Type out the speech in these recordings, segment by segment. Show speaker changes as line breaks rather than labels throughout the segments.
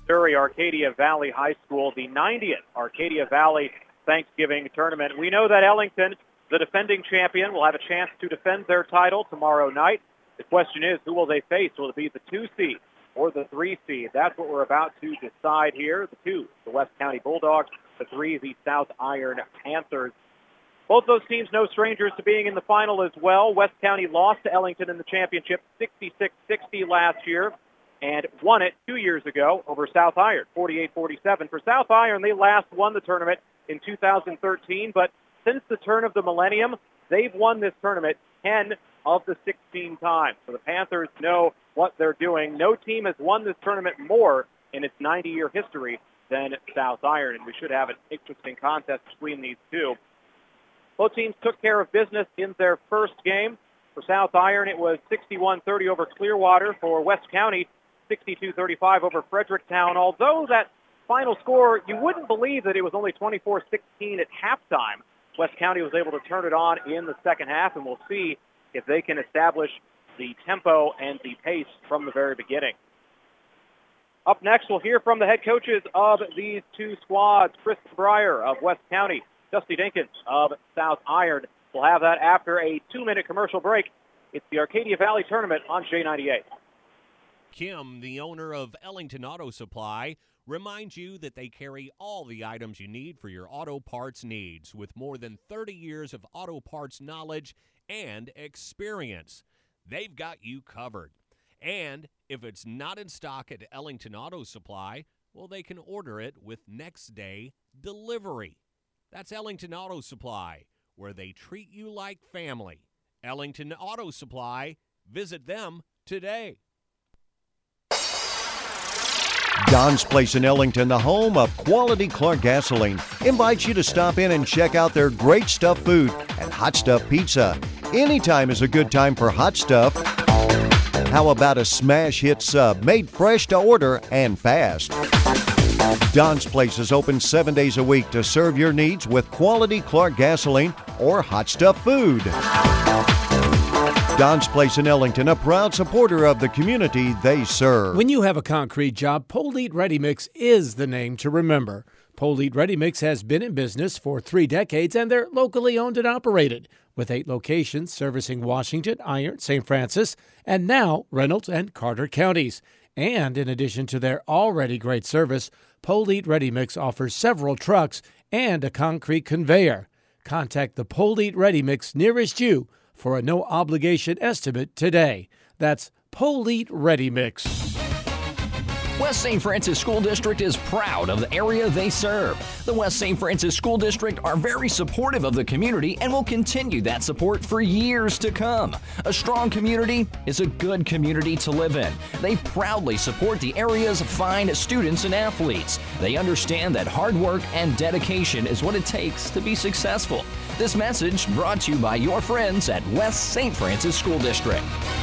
Missouri Arcadia Valley High School, the 90th Arcadia Valley Thanksgiving Tournament. We know that Ellington, the defending champion, will have a chance to defend their title tomorrow night. The question is, who will they face? Will it be the 2 seed or the 3 seed? That's what we're about to decide here. The 2, the West County Bulldogs. The 3, the South Iron Panthers. Both those teams no strangers to being in the final as well. West County lost to Ellington in the championship 66-60 last year and won it 2 years ago over South Iron, 48-47. For South Iron, they last won the tournament in 2013, but since the turn of the millennium, they've won this tournament 10 of the 16 times. So the Panthers know what they're doing. No team has won this tournament more in its 90-year history than South Iron, and we should have an interesting contest between these two. Both teams took care of business in their first game. For South Iron, it was 61-30 over Clearwater. For West County, 62-35 over Fredericktown. Although that final score, you wouldn't believe that it was only 24-16 at halftime. West County was able to turn it on in the second half, and we'll see if they can establish the tempo and the pace from the very beginning. Up next, we'll hear from the head coaches of these two squads, Chris Breyer of West County, Dusty Dinkins of South Iron. We'll have that after a 2-minute commercial break. It's the Arcadia Valley Tournament on J98.
Kim, the owner of Ellington Auto Supply, reminds you that they carry all the items you need for your auto parts needs with more than 30 years of auto parts knowledge and experience. They've got you covered. And if it's not in stock at Ellington Auto Supply, well, they can order it with next-day delivery. That's Ellington Auto Supply, where they treat you like family. Ellington Auto Supply. Visit them today.
Don's Place in Ellington, the home of quality Clark gasoline, invites you to stop in and check out their great stuff food and hot stuff pizza. Anytime is a good time for hot stuff. How about a smash hit sub made fresh to order and fast? Don's Place is open 7 days a week to serve your needs with quality Clark gasoline or hot stuff food. Don's Place in Ellington, a proud supporter of the community they serve.
When you have a concrete job, Polite Ready Mix is the name to remember. Polite Ready Mix has been in business for 3 decades, and they're locally owned and operated, with 8 locations servicing Washington, Iron, St. Francis, and now Reynolds and Carter counties. And in addition to their already great service, Polite Ready Mix offers several trucks and a concrete conveyor. Contact the Polite Ready Mix nearest you for a no-obligation estimate today. That's Polite Ready Mix.
West St. Francis School District is proud of the area they serve. The West St. Francis School District are very supportive of the community and will continue that support for years to come. A strong community is a good community to live in. They proudly support the area's fine students and athletes. They understand that hard work and dedication is what it takes to be successful. This message brought to you by your friends at West St. Francis School District.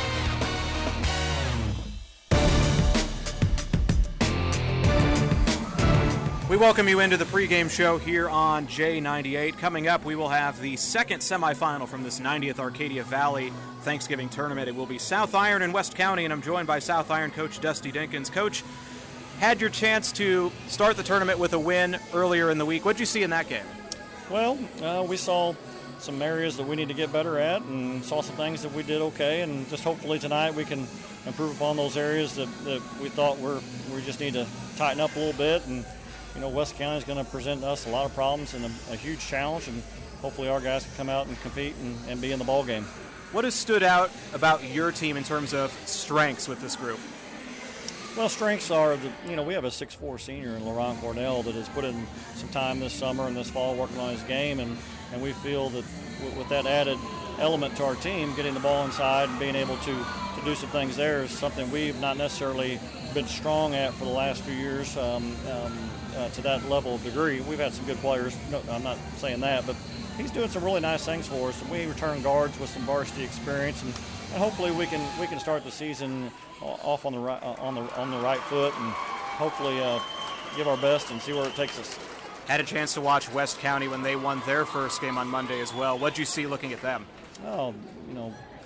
We welcome you into the pregame show here on J98. Coming up, we will have the second semifinal from this 90th Arcadia Valley Thanksgiving Tournament. It will be South Iron and West County, and I'm joined by South Iron coach Dusty Dinkins. Coach, had your chance to start the tournament with a win earlier in the week. What did you see in that game?
Well, we saw some areas that we need to get better at and saw some things that we did okay, and just hopefully tonight we can improve upon those areas that we thought we just need to tighten up a little bit. And you know, West County is going to present us a lot of problems and a huge challenge, and hopefully our guys can come out and compete and be in the ball game.
What has stood out about your team in terms of strengths with this group?
Well, strengths are, we have a 6'4" senior in Laurent Cornell that has put in some time this summer and this fall working on his game, and we feel that with that added element to our team, getting the ball inside and being able to do some things there is something we've not necessarily been strong at for the last few years to that level of degree. We've had some good players. No, I'm not saying that, but he's doing some really nice things for us. We return guards with some varsity experience, and hopefully we can start the season off on the right foot, and hopefully give our best and see where it takes us.
Had a chance to watch West County when they won their first game on Monday as well. What did you see looking at them?
Oh,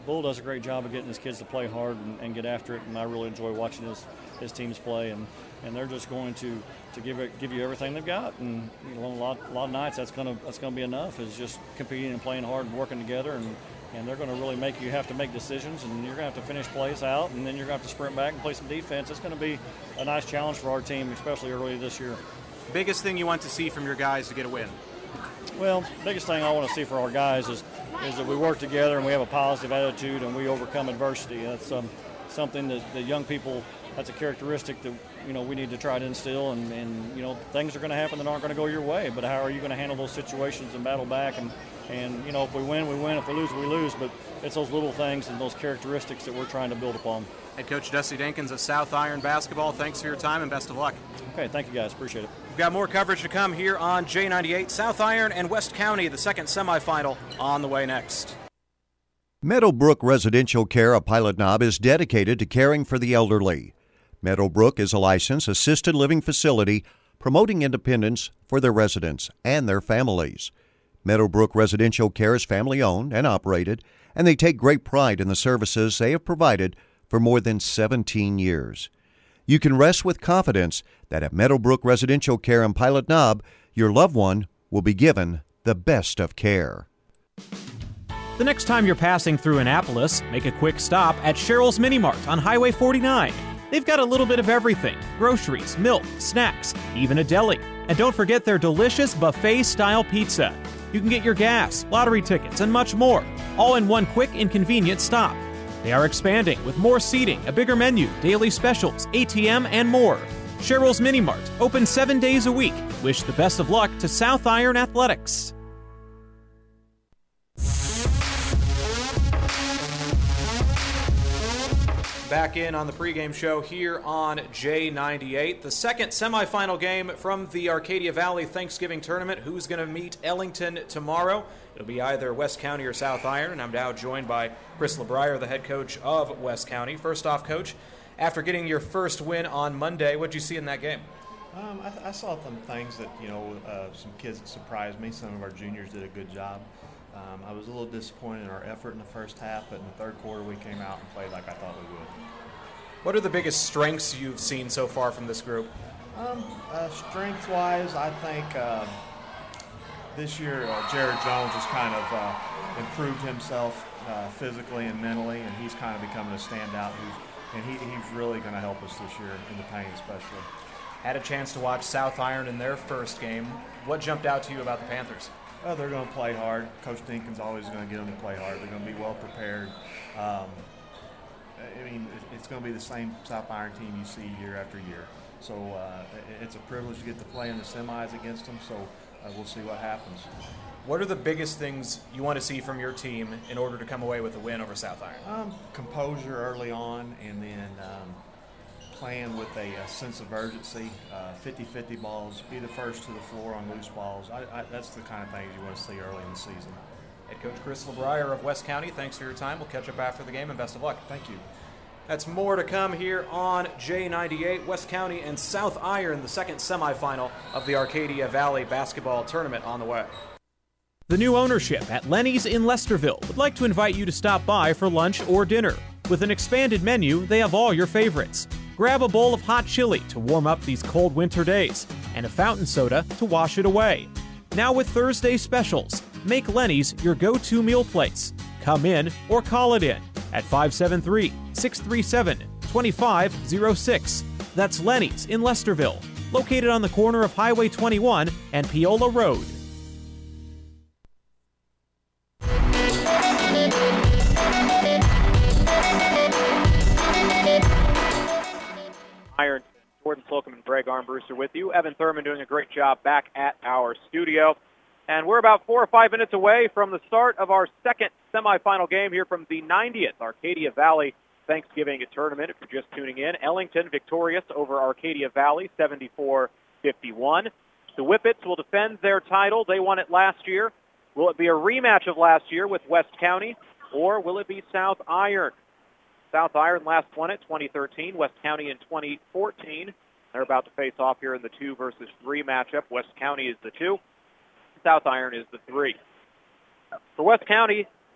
Bull does a great job of getting his kids to play hard and get after it, and I really enjoy watching his teams play, and they're just going to give you everything they've got, and a lot of nights that's gonna be enough, is just competing and playing hard and working together, and they're going to really make you have to make decisions, and you're going to have to finish plays out, and then you're going to have to sprint back and play some defense. It's going to be a nice challenge for our team, especially early this year.
Biggest thing you want to see from your guys to get a win?
Well, biggest thing I want to see for our guys is that we work together and we have a positive attitude and we overcome adversity. That's something that the young people, that's a characteristic that we need to try to instill, and things are going to happen that aren't going to go your way, but how are you going to handle those situations and battle back, and if we win, we win. If we lose, we lose. But it's those little things and those characteristics that we're trying to build upon.
Head Coach Dusty Dinkins of South Iron Basketball, thanks for your time and best of luck.
Okay, thank you guys. Appreciate it.
We've got more coverage to come here on J98. South Iron and West County, the second semifinal, on the way next.
Meadowbrook Residential Care of Pilot Knob is dedicated to caring for the elderly. Meadowbrook is a licensed assisted living facility promoting independence for their residents and their families. Meadowbrook Residential Care is family-owned and operated, and they take great pride in the services they have provided for more than 17 years. You can rest with confidence that at Meadowbrook Residential Care in Pilot Knob, your loved one will be given the best of care.
The next time you're passing through Annapolis, make a quick stop at Cheryl's Mini Mart on Highway 49. They've got a little bit of everything: groceries, milk, snacks, even a deli. And don't forget their delicious buffet-style pizza. You can get your gas, lottery tickets, and much more, all in one quick and convenient stop. They are expanding with more seating, a bigger menu, daily specials, ATM, and more. Cheryl's Mini Mart, open 7 days a week. Wish the best of luck to South Iron Athletics.
Back in on the pregame show here on J98. The second semifinal game from the Arcadia Valley Thanksgiving Tournament. Who's going to meet Ellington tomorrow? It'll be either West County or South Iron, and I'm now joined by Chris LeBrier, the head coach of West County. First off, Coach, after getting your first win on Monday, what did you see in that game?
I saw some things that, some kids that surprised me. Some of our juniors did a good job. I was a little disappointed in our effort in the first half, but in the third quarter we came out and played like I thought we would.
What are the biggest strengths you've seen so far from this group?
Strength-wise, I think this year Jared Jones has kind of improved himself physically and mentally, and he's kind of becoming a standout. He's really going to help us this year in the paint especially.
Had a chance to watch South Iron in their first game. What jumped out to you about the Panthers?
Well, they're going to play hard. Coach Dinkins always going to get them to play hard. They're going to be well prepared. It's going to be the same South Iron team you see year after year. So it's a privilege to get to play in the semis against them, so we'll see what happens.
What are the biggest things you want to see from your team in order to come away with a win over South Iron?
Composure early on, and then playing with a sense of urgency, 50-50 balls, be the first to the floor on loose balls. That's the kind of things you want to see early in the season.
Head Coach Chris LeBrier of West County, thanks for your time. We'll catch up after the game, and best of luck.
Thank you.
That's more to come here on J98. West County and South Iron, the second semifinal of the Arcadia Valley Basketball Tournament, on the way.
The new ownership at Lenny's in Lesterville would like to invite you to stop by for lunch or dinner. With an expanded menu, they have all your favorites. Grab a bowl of hot chili to warm up these cold winter days, and a fountain soda to wash it away. Now with Thursday specials, make Lenny's your go-to meal place. Come in or call it in at 573-637-2506. That's Lenny's in Lesterville, located on the corner of Highway 21 and Piola Road.
Iron, Jordan Slocum and Greg Armbruster with you. Evan Thurman doing a great job back at our studio. And we're about 4 or 5 minutes away from the start of our second semifinal game here from the 90th Arcadia Valley Thanksgiving Tournament. If you're just tuning in, Ellington victorious over Arcadia Valley, 74-51. The Whippets will defend their title. They won it last year. Will it be a rematch of last year with West County, or will it be South Iron? South Iron last won it 2013, West County in 2014. They're about to face off here in the 2 versus 3 matchup. West County is the 2. South Iron is the 3. For West County,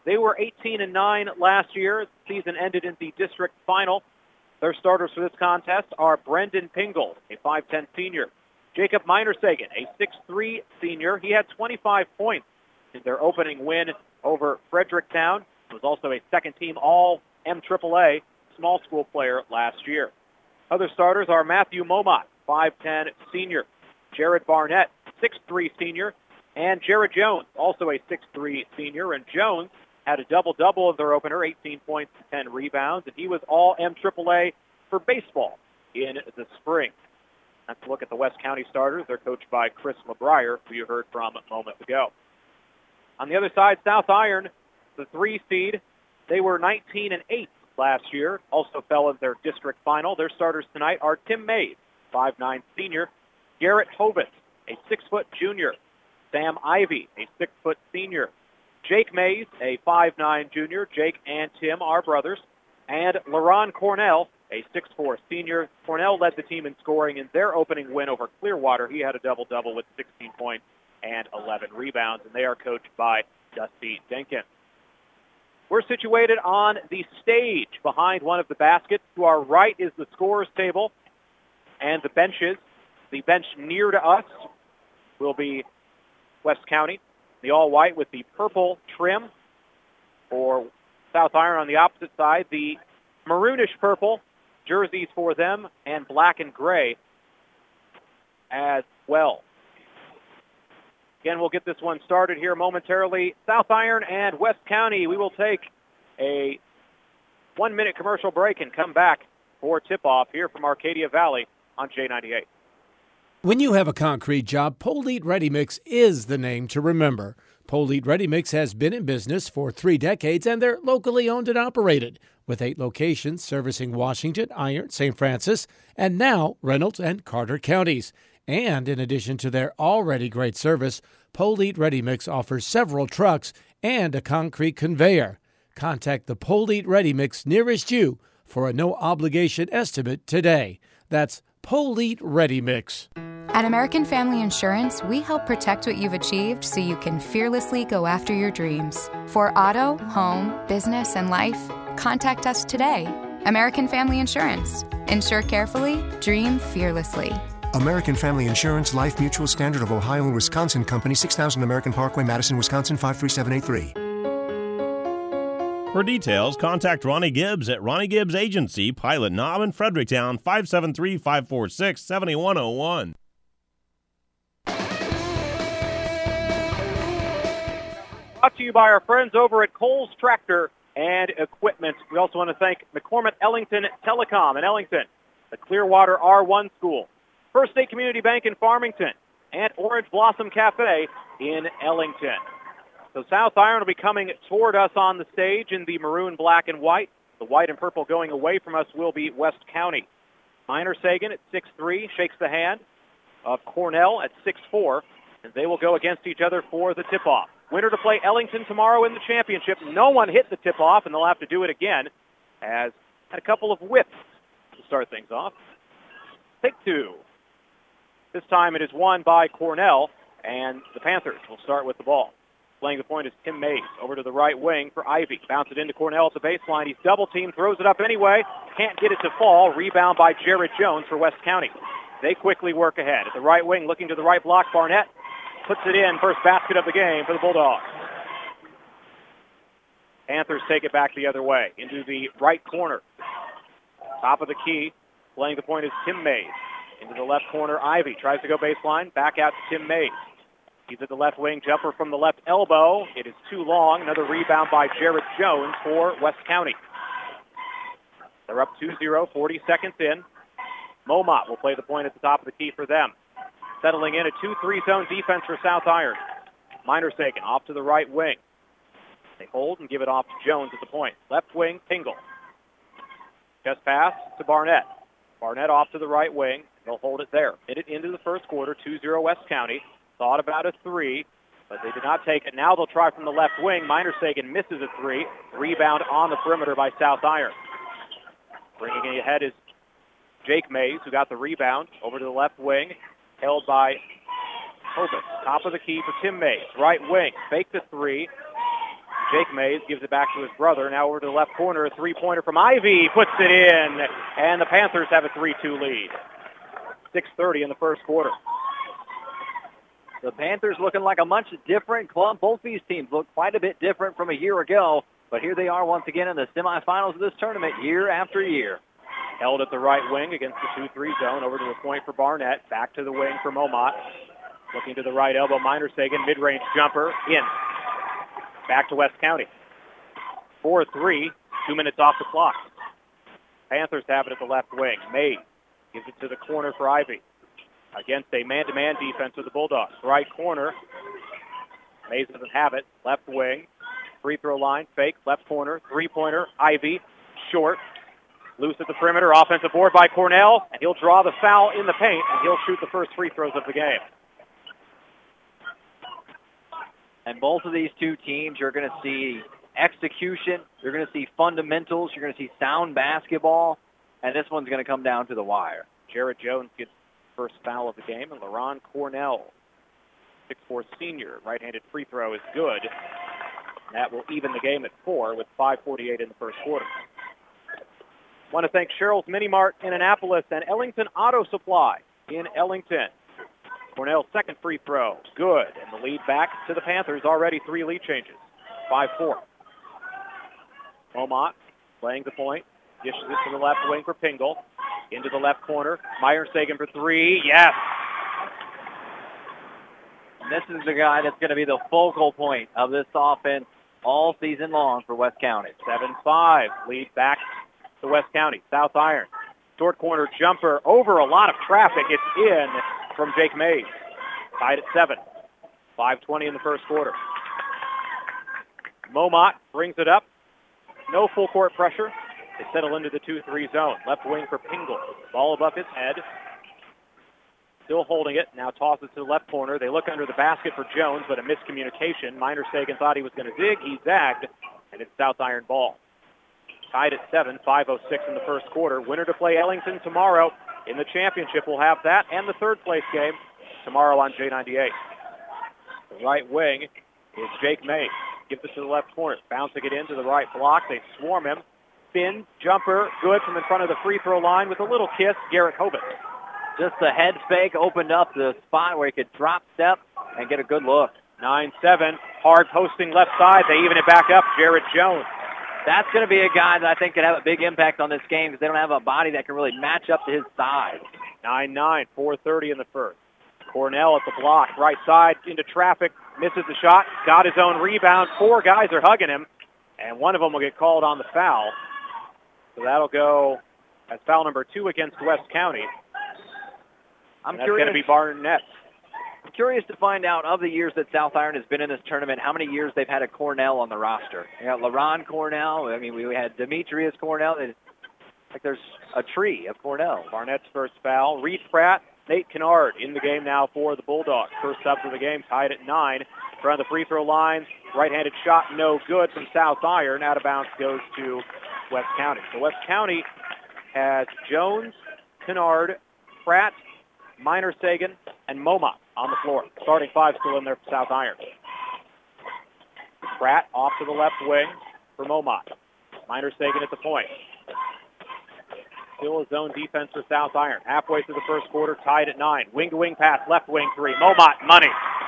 They were 18-9 last year. The season ended in the district final. Their starters for this contest are Brendan Pingle, a 5'10 senior. Jacob Minersagen, a 6'3 senior. He had 25 points in their opening win over Fredericktown. He was also a second-team All-MAAA small school player last year. Other starters are Matthew Momot, 5'10 senior. Jared Barnett, 6'3 senior. And Jared Jones, also a 6'3 senior. And Jones had a double-double of their opener, 18 points and 10 rebounds. And he was All-MAAA for baseball in the spring. Let's look at the West County starters. They're coached by Chris LeBrier, who you heard from a moment ago. On the other side, South Iron, the 3 seed, they were 19-8 last year, also fell in their district final. Their starters tonight are Tim Mays, 5'9 senior, Garrett Hovis, a 6-foot junior, Sam Ivy, a 6-foot senior, Jake Mays, a 5'9 junior. Jake and Tim are brothers, and LaRon Cornell, a 6'4 senior. Cornell led the team in scoring in their opening win over Clearwater. He had a double-double with 16 points and 11 rebounds, and they are coached by Dusty Denkin. We're situated on the stage behind one of the baskets. To our right is the scorer's table and the benches. The bench near to us will be West County, the all-white with the purple trim. For South Iron on the opposite side, the maroonish purple jerseys for them and black and gray as well. Again, we'll get this one started here momentarily. South Iron and West County, we will take a 1-minute commercial break and come back for tip-off here from Arcadia Valley on J98.
When you have a concrete job, Polite Ready Mix is the name to remember. Polite Ready Mix has been in business for 3 decades, and they're locally owned and operated, with 8 locations servicing Washington, Iron, St. Francis, and now Reynolds and Carter counties. And in addition to their already great service, Polite Ready Mix offers several trucks and a concrete conveyor. Contact the Polite Ready Mix nearest you for a no-obligation estimate today. That's Polite Ready Mix.
At American Family Insurance, we help protect what you've achieved so you can fearlessly go after your dreams. For auto, home, business, and life, contact us today. American Family Insurance. Insure carefully, dream fearlessly.
American Family Insurance, Life Mutual, Standard of Ohio and Wisconsin Company, 6000 American Parkway, Madison, Wisconsin, 53783.
For details, contact Ronnie Gibbs at Ronnie Gibbs Agency, Pilot Knob in Fredericktown, 573-546-7101.
Brought to you by our friends over at Coles Tractor and Equipment. We also want to thank McCormick Ellington Telecom in Ellington, the Clearwater R1 School, First State Community Bank in Farmington, and Orange Blossom Cafe in Ellington. So South Iron will be coming toward us on the stage in the maroon, black, and white. The white and purple going away from us will be West County. Minersagen at 6'3", shakes the hand of Cornell at 6'4", and they will go against each other for the tip-off. Winner to play Ellington tomorrow in the championship. No one hit the tip-off, and they'll have to do it again, as had a couple of whips to start things off. Take 2. This time it is won by Cornell, and the Panthers will start with the ball. Playing the point is Tim Mays. Over to the right wing for Ivy. Bounce it into Cornell at the baseline. He's double-teamed, throws it up anyway. Can't get it to fall. Rebound by Jared Jones for West County. They quickly work ahead. At the right wing, looking to the right block, Barnett puts it in. First basket of the game for the Bulldogs. Panthers take it back the other way into the right corner. Top of the key. Playing the point is Tim Mays. Into the left corner, Ivy tries to go baseline. Back out to Tim Mays. He's at the left wing, jumper from the left elbow. It is too long. Another rebound by Jared Jones for West County. They're up 2-0, 40 seconds in. Momot will play the point at the top of the key for them. Settling in a 2-3 zone defense for South Iron. Minersagen off to the right wing. They hold and give it off to Jones at the point. Left wing, Tingle. Just pass to Barnett. Barnett off to the right wing. They'll hold it there. Hit it into the first quarter, 2-0 West County. Thought about a 3, but they did not take it. Now they'll try from the left wing. Minersagen misses a 3. Rebound on the perimeter by South Iron. Bringing it ahead is Jake Mays, who got the rebound. Over to the left wing, held by Hovis. Top of the key for Tim Mays. Right wing, fake the 3. Jake Mays gives it back to his brother. Now over to the left corner, a three-pointer from Ivy, puts it in, and the Panthers have a 3-2 lead. 6:30 in the first quarter.
The Panthers looking like a much different club. Both these teams look quite a bit different from a year ago, but here they are once again in the semifinals of this tournament year after year.
Held at the right wing against the 2-3 zone. Over to the point for Barnett. Back to the wing for Momot. Looking to the right elbow, Meinersagen, mid-range jumper, in. Back to West County. 4-3, 2 minutes off the clock. Panthers have it at the left wing. Mays gives it to the corner for Ivy against a man-to-man defense of the Bulldogs. Right corner. Mays doesn't have it. Left wing. Free throw line. Fake. Left corner. Three-pointer. Ivy. Short. Loose at the perimeter. Offensive board by Cornell. And he'll draw the foul in the paint. And he'll shoot the first free throws of the game.
And both of these two teams, you're going to see execution. You're going to see fundamentals. You're going to see sound basketball. And this one's going to come down to the wire.
Jared Jones gets first foul of the game, and LaRon Cornell, 6'4" senior, right-handed free throw is good. And that will even the game at 4 with 5:48 in the first quarter. Want to thank Cheryl's Mini Mart in Annapolis and Ellington Auto Supply in Ellington. Cornell's second free throw, good, and the lead back to the Panthers. Already 3 lead changes, 5-4. Momot playing the point, dishes it to the left wing for Pingle. Into the left corner. Meinersagen for 3. Yes.
This is the guy that's going to be the focal point of this offense all season long for West County.
7-5. Lead back to West County. South Iron. Short corner jumper over a lot of traffic. It's in from Jake Mays. Tied at 7. 5:20 in the first quarter. Momot brings it up. No full court pressure. They settle into the 2-3 zone. Left wing for Pingle. Ball above his head. Still holding it. Now tosses to the left corner. They look under the basket for Jones, but a miscommunication. Meinersagen thought he was going to dig. He zagged, and it's South Iron ball. Tied at 7, 5:06 in the first quarter. Winner to play Ellington tomorrow in the championship. We'll have that and the third place game tomorrow on J98. The right wing is Jake May. Gives it to the left corner. Bouncing it into the right block. They swarm him. Spin, jumper, good from in front of the free throw line with a little kiss, Garrett Hobin.
Just the head fake opened up the spot where he could drop step and get a good look.
9-7, hard posting left side. They even it back up, Jared Jones.
That's going to be a guy that I think could have a big impact on this game because they don't have a body that can really match up to his size.
9-9, 4:30 in the first. Cornell at the block, right side into traffic, misses the shot, got his own rebound. 4 guys are hugging him, and one of them will get called on the foul. So that'll go as foul number 2 against West County. That's going to be Barnett.
I'm curious to find out, of the years that South Iron has been in this tournament, how many years they've had a Cornell on the roster. You got LaRon Cornell. I mean, we had Demetrius Cornell. It's like there's a tree of Cornell.
Barnett's first foul. Reed Pratt, Nate Kennard in the game now for the Bulldogs. First subs of the game, tied at 9. Around the free throw line, right-handed shot, no good from South Iron. Out of bounds goes to West County. So West County has Jones, Kennard, Pratt, Meinersagen, and Momot on the floor. Starting 5 still in there for South Iron. Pratt off to the left wing for Momot. Meinersagen at the point. Still a zone defense for South Iron. Halfway through the first quarter, tied at 9. Wing-to-wing pass, left wing 3. Momot, money.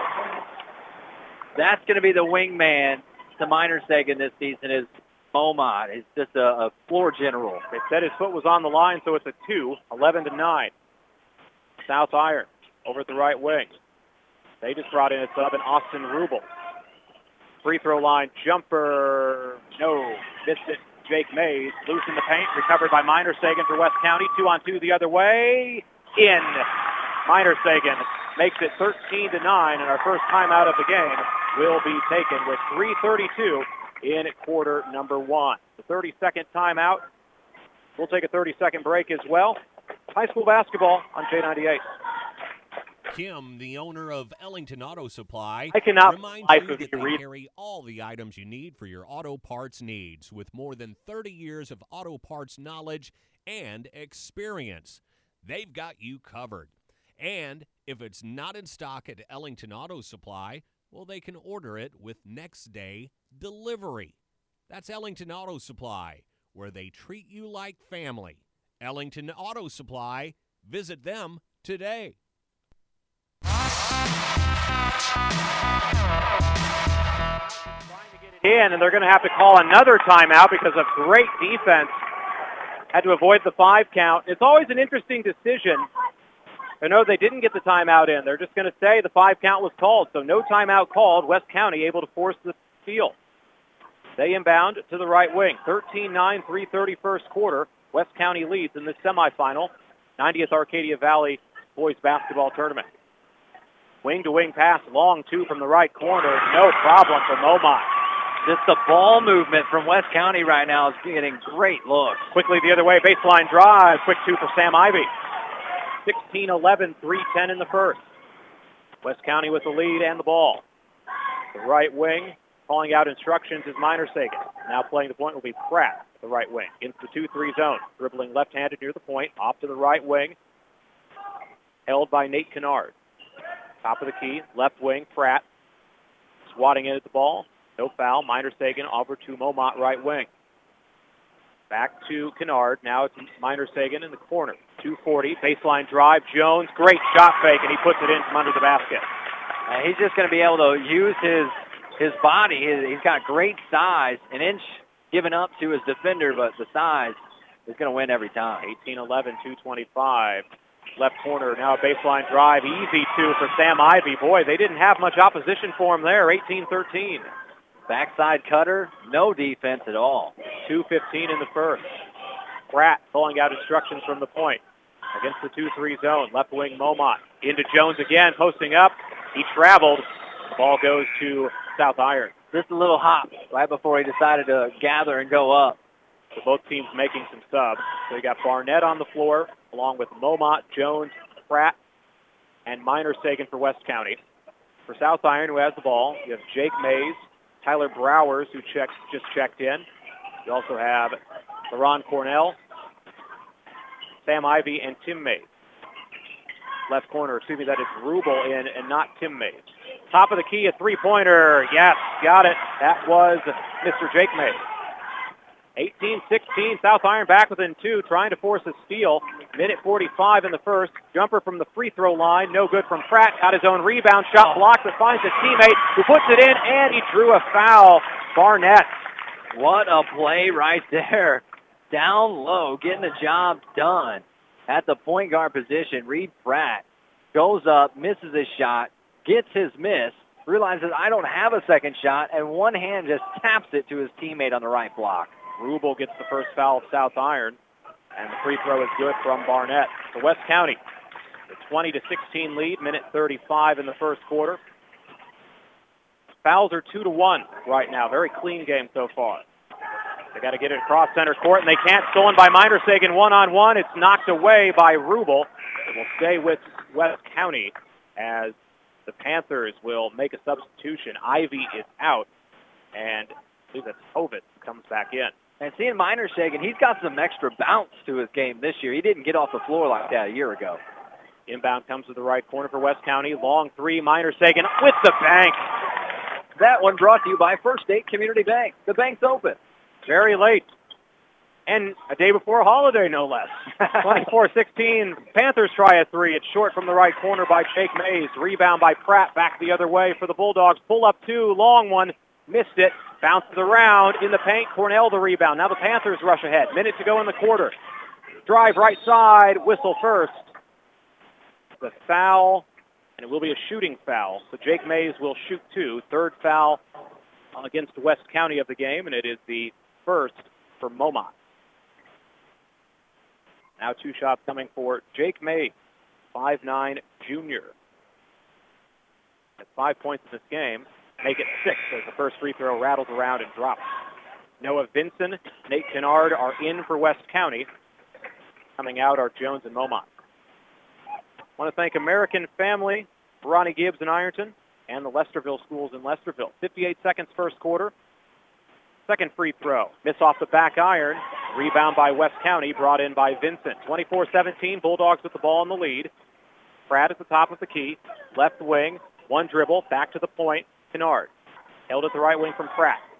That's going to be the wingman to Meinersagen this season is Momot. It's just a floor general.
They said his foot was on the line, so it's a 2, 11-9. South Iron over at the right wing. They just brought in a sub in Austin Rubel. Free throw line jumper. No. Missed it. Jake Mays. Loose in the paint. Recovered by Meinersagen for West County. 2-on-2 the other way. In. Meinersagen makes it 13-9, and our first timeout of the game will be taken with 3:32 in quarter number 1. The 30-second timeout. We'll take a 30-second break as well. High school basketball on J98.
Kim, the owner of Ellington Auto Supply,
I cannot
reminds you that they carry all the items you need for your auto parts needs with more than 30 years of auto parts knowledge and experience. They've got you covered. And if it's not in stock at Ellington Auto Supply, well, they can order it with next-day delivery. That's Ellington Auto Supply, where they treat you like family. Ellington Auto Supply. Visit them today.
And they're going to have to call another timeout because of great defense. Had to avoid the 5 count. It's always an interesting decision. I know they didn't get the timeout in. They're just going to say the 5 count was called, so no timeout called. West County able to force the steal. They inbound to the right wing. 13-9, 3:30 first quarter. West County leads in this semifinal. 90th Arcadia Valley boys basketball tournament. Wing-to-wing pass, long 2 from the right corner. No problem for Momot.
Just the ball movement from West County right now is getting great looks.
Quickly the other way, baseline drive. Quick 2 for Sam Ivy. 16-11, 3:10 in the first. West County with the lead and the ball. The right wing, calling out instructions is Minor Sagan. Now playing the point will be Pratt, the right wing, into the 2-3 zone. Dribbling left-handed near the point, off to the right wing. Held by Nate Kennard. Top of the key, left wing, Pratt. Swatting in at the ball. No foul. Minor Sagan over to Momot, right wing. Back to Kennard. Now it's Minor Sagan in the corner. 2:40, baseline drive. Jones, great shot fake, and he puts it in from under the basket.
He's just going to be able to use his body. He's got great size. An inch given up to his defender, but the size is going to win every time.
18-11, 2:25. Left corner, now a baseline drive. Easy 2 for Sam Ivy. Boy, they didn't have much opposition for him there. 18-13.
Backside cutter, no defense at all.
2:15 in the first. Pratt calling out instructions from the point. Against the 2-3 zone. Left wing Momot. Into Jones again, posting up. He traveled. The ball goes to South Iron.
Just a little hop right before he decided to gather and go up.
So both teams making some subs. So you got Barnett on the floor, along with Momot, Jones, Pratt, and Minor Sagan for West County. For South Iron, who has the ball, you have Jake Mays, Tyler Browers, who just checked in. You also have LaRon Cornell, Sam Ivy, and Tim Mays. Left corner, that is Rubel in and not Tim Mays. Top of the key, a three-pointer. Yes, got it. That was Mr. Jake Mays. 18-16, South Iron back within 2, trying to force a steal. Minute 45 in the first. Jumper from the free throw line, no good from Pratt. Got his own rebound, shot blocked, but finds a teammate who puts it in, and he drew a foul. Barnett.
What a play right there. Down low, getting the job done. At the point guard position, Reed Pratt goes up, misses his shot, gets his miss, realizes I don't have a second shot, and one hand just taps it to his teammate on the right block.
Rubel gets the first foul of South Iron, and the free throw is good from Barnett. So West County, the 20-16 lead, minute 35 in the first quarter. Fouls are 2-1 right now. Very clean game so far. They got to get it across center court, and they can't. Stolen by Minor Sagan one-on-one. It's knocked away by Rubel. It will stay with West County as the Panthers will make a substitution. Ivy is out, and I believe that's Hovitz comes back in.
And seeing Minor Sagan, he's got some extra bounce to his game this year. He didn't get off the floor like that a year ago.
Inbound comes to the right corner for West County. Long 3, Minor Sagan with the bank.
That one brought to you by First State Community Bank. The bank's open.
Very late. And a day before a holiday, no less. 24-16, Panthers try a 3. It's short from the right corner by Jake Mays. Rebound by Pratt back the other way for the Bulldogs. Pull up 2, long one. Missed it. Bounces around in the paint. Cornell the rebound. Now the Panthers rush ahead. Minute to go in the quarter. Drive right side. Whistle first. The foul, and it will be a shooting foul. So Jake Mays will shoot 2. Third foul against West County of the game, and it is the first for Momot. Now 2 shots coming for Jake Mays, 5'9" junior. At 5 points in this game. Make it 6 as the first free throw rattles around and drops. Noah Vinson, Nate Kennard are in for West County. Coming out are Jones and Momot. I want to thank American Family, Ronnie Gibbs in Ironton, and the Lesterville schools in Lesterville. 58 seconds first quarter. Second free throw. Miss off the back iron. Rebound by West County, brought in by Vincent. 24-17, Bulldogs with the ball in the lead. Pratt at the top of the key. Left wing, one dribble, back to the point. Kennard held at the right wing from Pratt.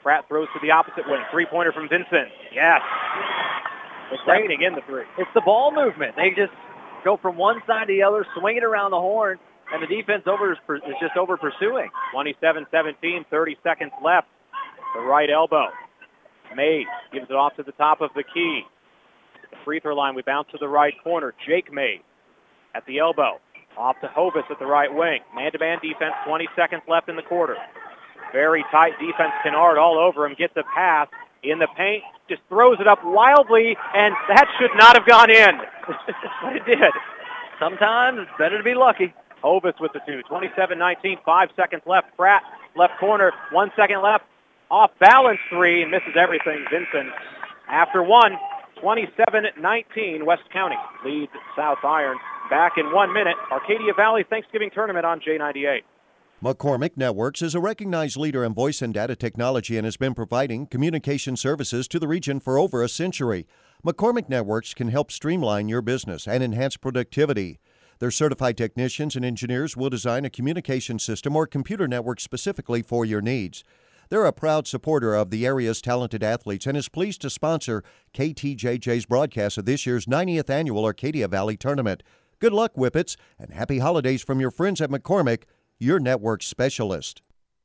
Pratt throws to the opposite wing. Three-pointer from Vincent. Yes. It's raining in the three.
It's the ball movement. They just go from one side to the other, swing it around the horn, and the defense is just over pursuing.
27-17, 30 seconds left. The right elbow. Mays gives it off to the top of the key. The free throw line, we bounce to the right corner. Jake Mays at the elbow. Off to Hovis at the right wing. Man-to-man defense, 20 seconds left in the quarter. Very tight defense. Kennard all over him. Gets a pass in the paint. Just throws it up wildly, and that should not have gone in. But it did.
Sometimes it's better to be lucky.
Hovis with the two. 27-19, 5 seconds left. Pratt, left corner, 1 second left. Off balance three and misses everything. Vincent, after one, 27-19, West County leads South Iron. Back in 1 minute, Arcadia Valley Thanksgiving Tournament on J98.
McCormick Networks is a recognized leader in voice and data technology and has been providing communication services to the region for over a century. McCormick Networks can help streamline your business and enhance productivity. Their certified technicians and engineers will design a communication system or computer network specifically for your needs. They're a proud supporter of the area's talented athletes and is pleased to sponsor KTJJ's broadcast of this year's 90th annual Arcadia Valley Tournament. Good luck, Whippets, and happy holidays from your friends at McCormick, your network specialist.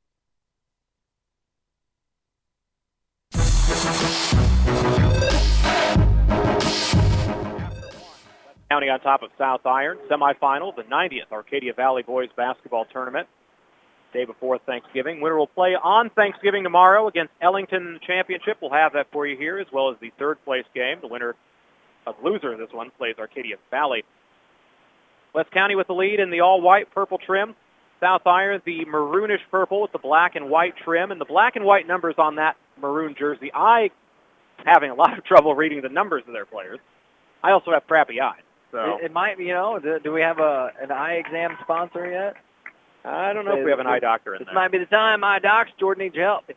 County on top of South Iron. Semifinal, the 90th Arcadia Valley Boys Basketball Tournament. Day before Thanksgiving. Winner will play on Thanksgiving tomorrow against Ellington in the championship. We'll have that for you here, as well as the third-place game. The winner of loser of this one plays Arcadia Valley. West County with the lead in the all-white purple trim. South Iron, the maroonish purple with the black and white trim. And the black and white numbers on that maroon jersey, I having a lot of trouble reading the numbers of their players. I also have crappy eyes. So
it might be, do we have an eye exam sponsor yet?
I don't know if we have an eye doctor in there.
This might be the time. Eye docs, Jordan needs help.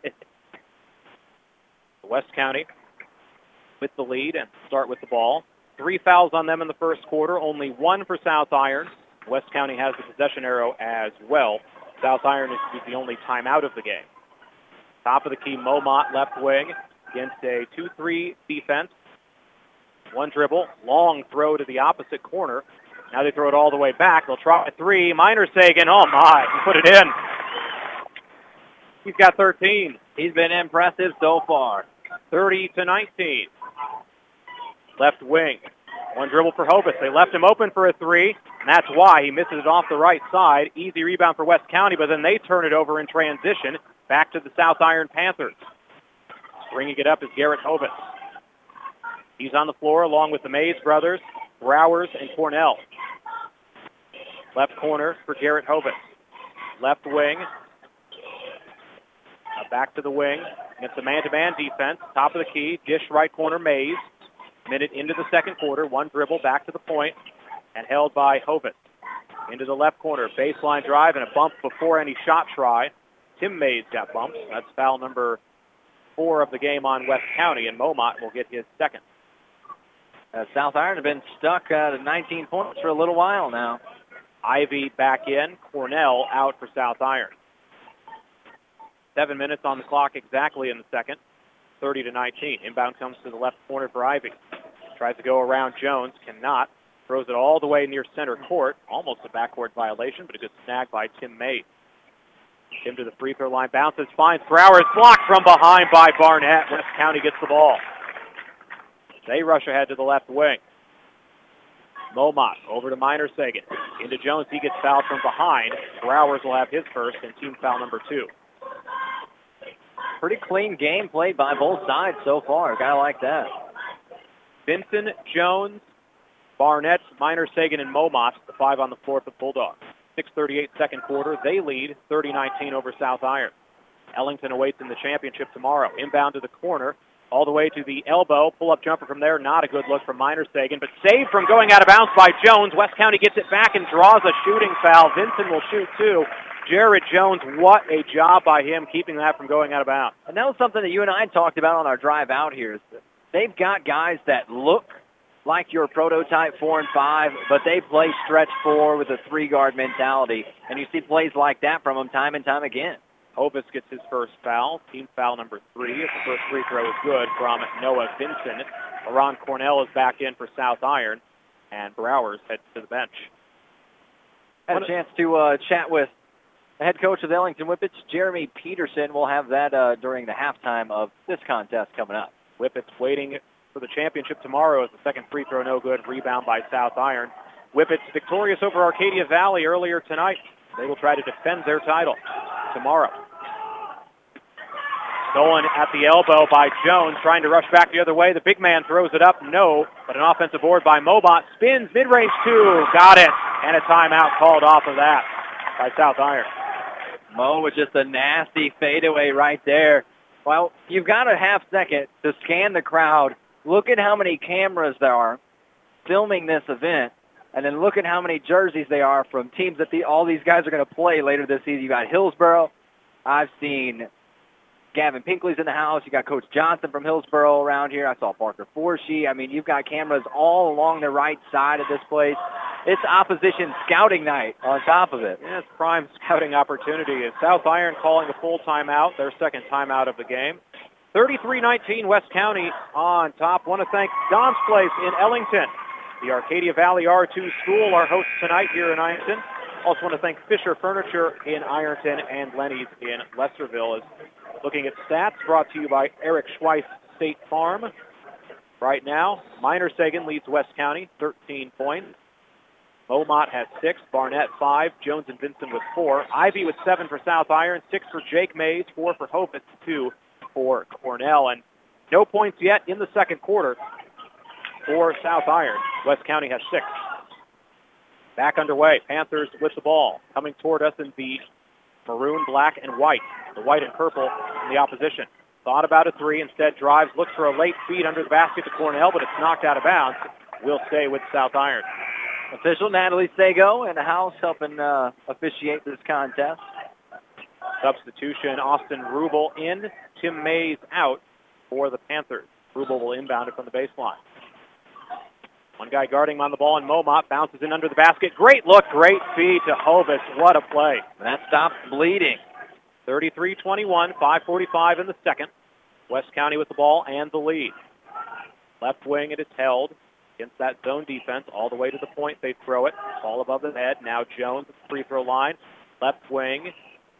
West County with the lead and start with the ball. 3 fouls on them in the first quarter, only one for South Iron. West County has the possession arrow as well. South Iron is the only timeout of the game. Top of the key, Momot left wing against a 2-3 defense. One dribble, long throw to the opposite corner. Now they throw it all the way back. They'll try a three. Minor Sagan, oh my, he put it in. He's got 13.
He's been impressive so far.
30-19. Left wing. One dribble for Hovis. They left him open for a three, and that's why he misses it off the right side. Easy rebound for West County, but then they turn it over in transition back to the South Iron Panthers. Bringing it up is Garrett Hovis. He's on the floor along with the Mays brothers, Browers, and Cornell. Left corner for Garrett Hovis. Left wing. Back to the wing against a man-to-man defense. Top of the key. Dish right corner Mays. Minute into the second quarter. One dribble back to the point and held by Hovis. Into the left corner. Baseline drive and a bump before any shot try. Tim Mays got bumped. That's foul number 4 of the game on West County, and Momot will get his second.
South Iron have been stuck at 19 points for a little while now.
Ivy back in. Cornell out for South Iron. 7 minutes on the clock exactly in the second. 30-19. Inbound comes to the left corner for Ivy. Tries to go around Jones. Cannot. Throws it all the way near center court. Almost a backcourt violation, but a good snag by Tim Mays. Tim to the free throw line. Bounces. Finds Browers. Blocked from behind by Barnett. West County gets the ball. They rush ahead to the left wing. Momot over to Minor Sagan. Into Jones. He gets fouled from behind. Browers will have his first and team foul number 2.
Pretty clean game played by both sides so far. Gotta like that.
Vincent, Jones, Barnett, Minor Sagan, and Momot, the 5 on the floor for the Bulldogs. 6:38 second quarter. They lead 30-19 over South Iron. Ellington awaits in the championship tomorrow. Inbound to the corner. All the way to the elbow. Pull-up jumper from there. Not a good look from Minor Sagan, but saved from going out of bounds by Jones. West County gets it back and draws a shooting foul. Vincent will shoot 2. Jared Jones, what a job by him keeping that from going out of bounds.
And that was something that you and I talked about on our drive out here. They've got guys that look like your prototype 4 and 5, but they play stretch 4 with a 3-guard mentality. And you see plays like that from them time and time again.
Hovis gets his first foul, team foul number 3. The first free throw is good from Noah Vinson. Laron Cornell is back in for South Iron, and Browers heads to the bench.
Had a chance to chat with the head coach of the Ellington Whippets, Jeremy Peterson. We'll have that during the halftime of this contest coming up.
Whippets waiting for the championship tomorrow as the second free throw no good, rebound by South Iron. Whippets victorious over Arcadia Valley earlier tonight. They will try to defend their title tomorrow. Stolen at the elbow by Jones, trying to rush back the other way. The big man throws it up, no, but an offensive board by Mobot. Spins, mid-range 2, got it, and a timeout called off of that by South Iron.
Mo with just a nasty fadeaway right there. Well, you've got a half second to scan the crowd. Look at how many cameras there are filming this event, and then look at how many jerseys they are from teams that all these guys are going to play later this season. You got Hillsboro. I've seen Gavin Pinkley's in the house. You got Coach Johnson from Hillsboro around here. I saw Parker Forshee. I mean, you've got cameras all along the right side of this place. It's opposition scouting night on top of it.
Yeah, it's prime scouting opportunity. Is South Iron calling a full timeout, their second timeout of the game. 33-19 West County on top. Want to thank Don's Place in Ellington, the Arcadia Valley R2 school, our hosts tonight here in Ironton. Also want to thank Fisher Furniture in Ironton and Lenny's in Lesterville. As looking at stats brought to you by Eric Schweiss State Farm. Right now, Minor Sagan leads West County, 13 points. Beaumont has 6, Barnett 5, Jones and Vincent with 4. Ivy with 7 for South Iron, 6 for Jake Mays, 4 for Hovis, 2 for Cornell. And no points yet in the second quarter for South Iron. West County has 6. Back underway. Panthers with the ball. Coming toward us in the maroon, black, and white. The white and purple in the opposition. Thought about a 3. Instead drives, looks for a late feed under the basket to Cornell, but it's knocked out of bounds. Will stay with South Iron.
Official Natalie Sago in the house helping officiate this contest.
Substitution, Austin Rubel in, Tim Mays out for the Panthers. Rubel will inbound it from the baseline. One guy guarding him on the ball, and Momot bounces in under the basket. Great look, great feed to Hovis. What a play.
That stops bleeding.
33-21, 5:45 in the second. West County with the ball and the lead. Left wing, it is held against that zone defense all the way to the point. They throw it. Ball above the head. Now Jones at the free throw line. Left wing.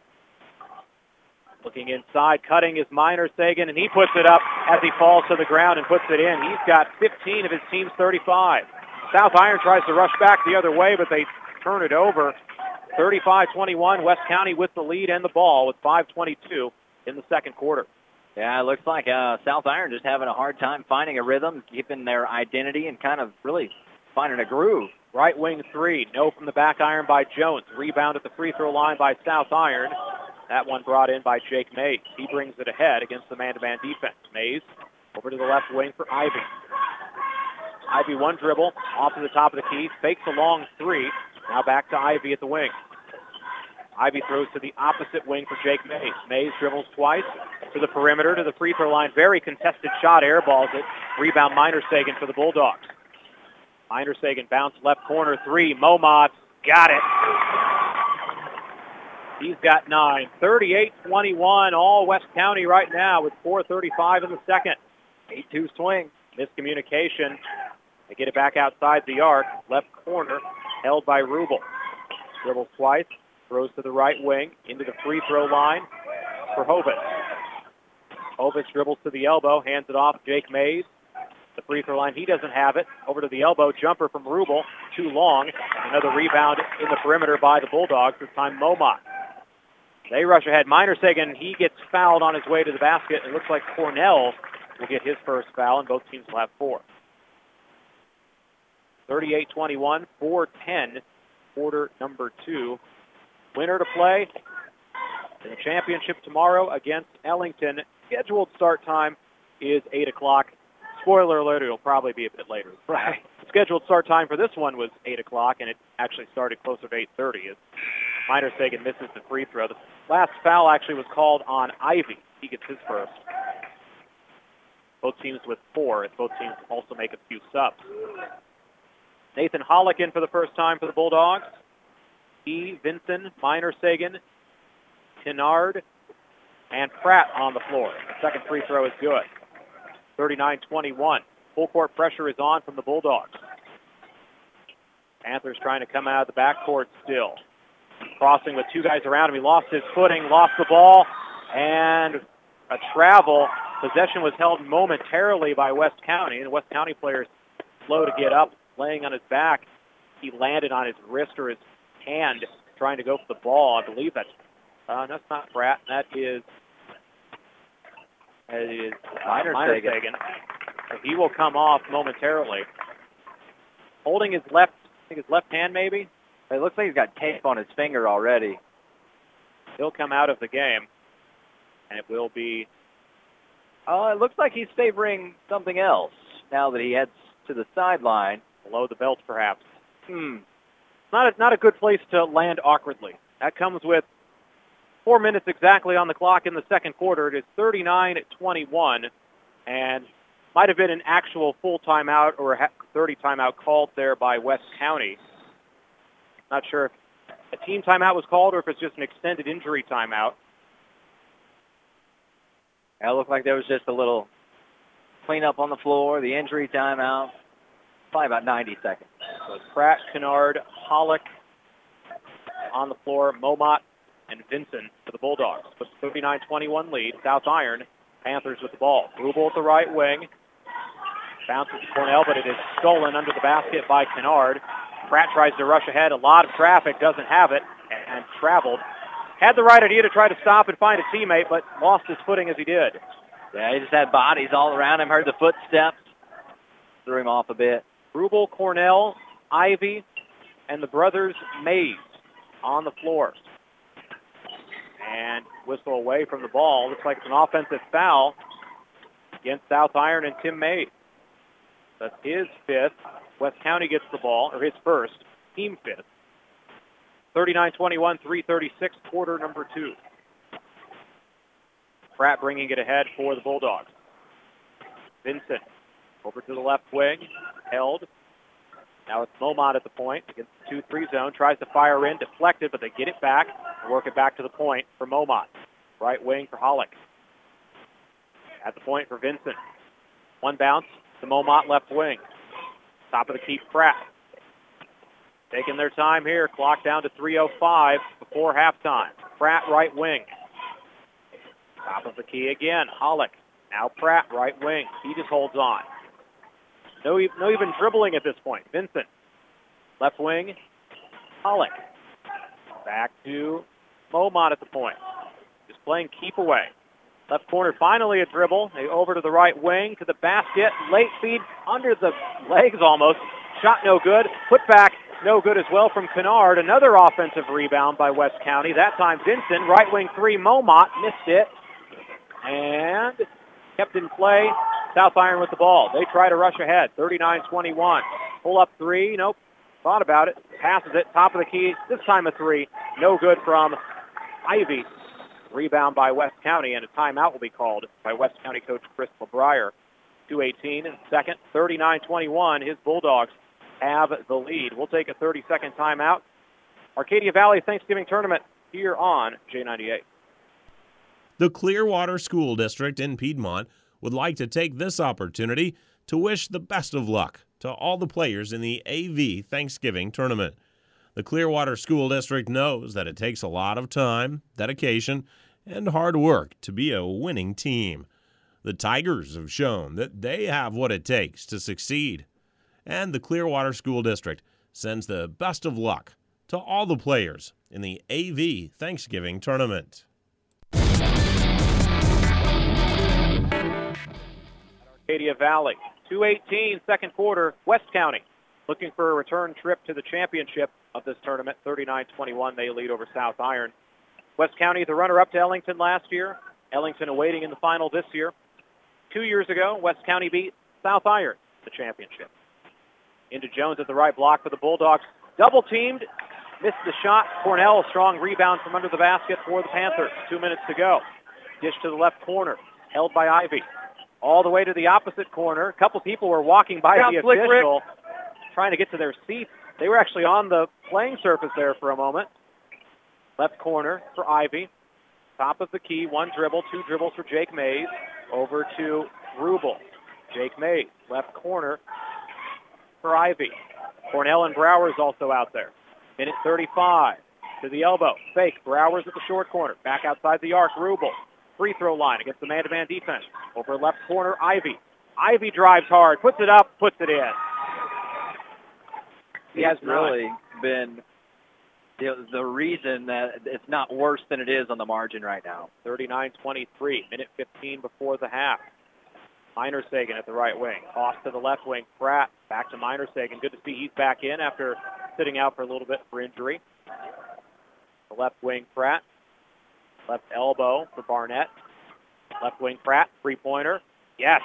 Looking inside, cutting is Minor Sagan, and he puts it up as he falls to the ground and puts it in. He's got 15 of his team's 35. South Iron tries to rush back the other way, but they turn it over. 35-21, West County with the lead and the ball with 5:22 in the second quarter.
Yeah, it looks like South Iron just having a hard time finding a rhythm, keeping their identity, and kind of really finding a groove.
Right wing 3, no from the back iron by Jones. Rebound at the free throw line by South Iron. That one brought in by Jake Mays. He brings it ahead against the man-to-man defense. Mays over to the left wing for Ivy. Ivy one dribble off to the top of the key, fakes a long 3. Now back to Ivy at the wing. Ivy throws to the opposite wing for Jake Mays. Mays dribbles twice to the perimeter, to the free throw line. Very contested shot, airballs it. Rebound Minor Sagan for the Bulldogs. Minor Sagan bounce left corner 3. Momot got it. He's got 9. 38-21, all West County right now with 4:35 in the second.
8-2 swing.
Miscommunication. They get it back outside the arc. Left corner held by Rubel. Dribbles twice. Throws to the right wing, into the free throw line for Hovis. Hovis dribbles to the elbow, hands it off. Jake Mays, the free throw line. He doesn't have it. Over to the elbow, jumper from Rubel. Too long. Another rebound in the perimeter by the Bulldogs, this time Momot. They rush ahead. Minor Sagan, he gets fouled on his way to the basket. It looks like Cornell will get his first foul, and both teams will have 4. 38-21, 4:10, quarter number 2. Winner to play in the championship tomorrow against Ellington. Scheduled start time is 8 o'clock. Spoiler alert, it'll probably be a bit later.
Right.
Scheduled start time for this one was 8 o'clock, and it actually started closer to 8:30 as Minor Sagan misses the free throw. The last foul actually was called on Ivy. He gets his first. Both teams with 4, as both teams also make a few subs. Nathan Hollick in for the first time for the Bulldogs. Vinson, Minor Sagan, Kennard, and Pratt on the floor. The second free throw is good. 39-21. Full court pressure is on from the Bulldogs. Panthers trying to come out of the backcourt still. Crossing with two guys around him. He lost his footing, lost the ball, and a travel. Possession was held momentarily by West County, and the West County players slow to get up, laying on his back. He landed on his wrist or his hand trying to go for the ball. I believe that's not Pratt. That is Minor Sagan. So he will come off momentarily. Holding his left hand maybe.
It looks like he's got tape on his finger already.
He'll come out of the game, and it will be...
it looks like he's favoring something else now that he heads to the sideline.
Below the belt, perhaps. Not a good place to land awkwardly. That comes with 4 minutes exactly on the clock in the second quarter. It is 39-21, and might have been an actual full timeout or a 30 timeout called there by West County. Not sure if a team timeout was called or if it's just an extended injury timeout.
It looked like there was just a little cleanup on the floor, the injury timeout. Probably about 90 seconds.
So it's Pratt, Kennard, Hollick on the floor, Momot, and Vinson for the Bulldogs. With 39-21 lead, South Iron, Panthers with the ball. Rubel at the right wing. Bounces to Cornell, but it is stolen under the basket by Kennard. Pratt tries to rush ahead. A lot of traffic, doesn't have it, and traveled. Had the right idea to try to stop and find a teammate, but lost his footing as he did.
Yeah, he just had bodies all around him, heard the footsteps, threw him off a bit.
Rubel, Cornell, Ivy, and the brothers Mays on the floor. And whistle away from the ball. Looks like it's an offensive foul against South Iron and Tim Mays. That's his fifth. West County gets the ball, or his first, team fifth. 39-21, 3:36, quarter number 2. Pratt bringing it ahead for the Bulldogs. Vincent over to the left wing, held. Now it's Momot at the point against the 2-3 zone. Tries to fire in, deflected, but they get it back and work it back to the point for Momot. Right wing for Hollick. At the point for Vincent. One bounce to Momot left wing. Top of the key, Pratt. Taking their time here. Clock down to 3:05 before halftime. Pratt right wing. Top of the key again. Hollick. Now Pratt right wing. He just holds on. No even dribbling at this point. Vincent. Left wing. Hollick. Back to Momot at the point. Just playing keep away. Left corner, finally a dribble. They over to the right wing, to the basket. Late feed under the legs almost. Shot no good. Put back no good as well from Kennard. Another offensive rebound by West County. That time Vincent, right wing three. Momot missed it. And kept in play. South Iron with the ball. They try to rush ahead. 39-21. Pull up three. Nope. Thought about it. Passes it. Top of the key. This time a three. No good from Ivy. Rebound by West County, and a timeout will be called by West County coach Chris LeBrier. 2:18 in second, 39-21. His Bulldogs have the lead. We'll take a 30-second timeout. Arcadia Valley Thanksgiving Tournament here on J98.
The Clearwater School District in Piedmont would like to take this opportunity to wish the best of luck to all the players in the AV Thanksgiving Tournament. The Clearwater School District knows that it takes a lot of time, dedication, and hard work to be a winning team. The Tigers have shown that they have what it takes to succeed. And the Clearwater School District sends the best of luck to all the players in the AV Thanksgiving Tournament.
Arcadia Valley, 2:18, second quarter, West County looking for a return trip to the championship of this tournament. 39-21, they lead over South Iron. West County, the runner-up to Ellington last year. Ellington awaiting in the final this year. 2 years ago, West County beat South Iron, the championship. Into Jones at the right block for the Bulldogs. Double-teamed, missed the shot. Cornell, a strong rebound from under the basket for the Panthers. 2 minutes to go. Dish to the left corner, held by Ivy. All the way to the opposite corner. A couple people were walking by the official, trying to get to their seats. They were actually on the playing surface there for a moment. Left corner for Ivy. top of the key, one dribble, two dribbles for Jake Mays. Over to Rubel. Jake Mays, left corner for Ivy. Cornell and Browers also out there. Minute 35. To the elbow. Fake. Browers at the short corner. Back outside the arc. Rubel. Free throw line against the man-to-man defense. Over left corner, Ivy. Ivy drives hard. Puts it up. Puts it in.
He has really been the reason that it's not worse than it is on the margin right now.
39-23. Minute 15 before the half. Meinersagen at the right wing. Off to the left wing. Pratt back to Meinersagen. Good to see he's back in after sitting out for a little bit for injury. The left wing, Pratt. Left elbow for Barnett. Left wing, Pratt. Three-pointer. Yes.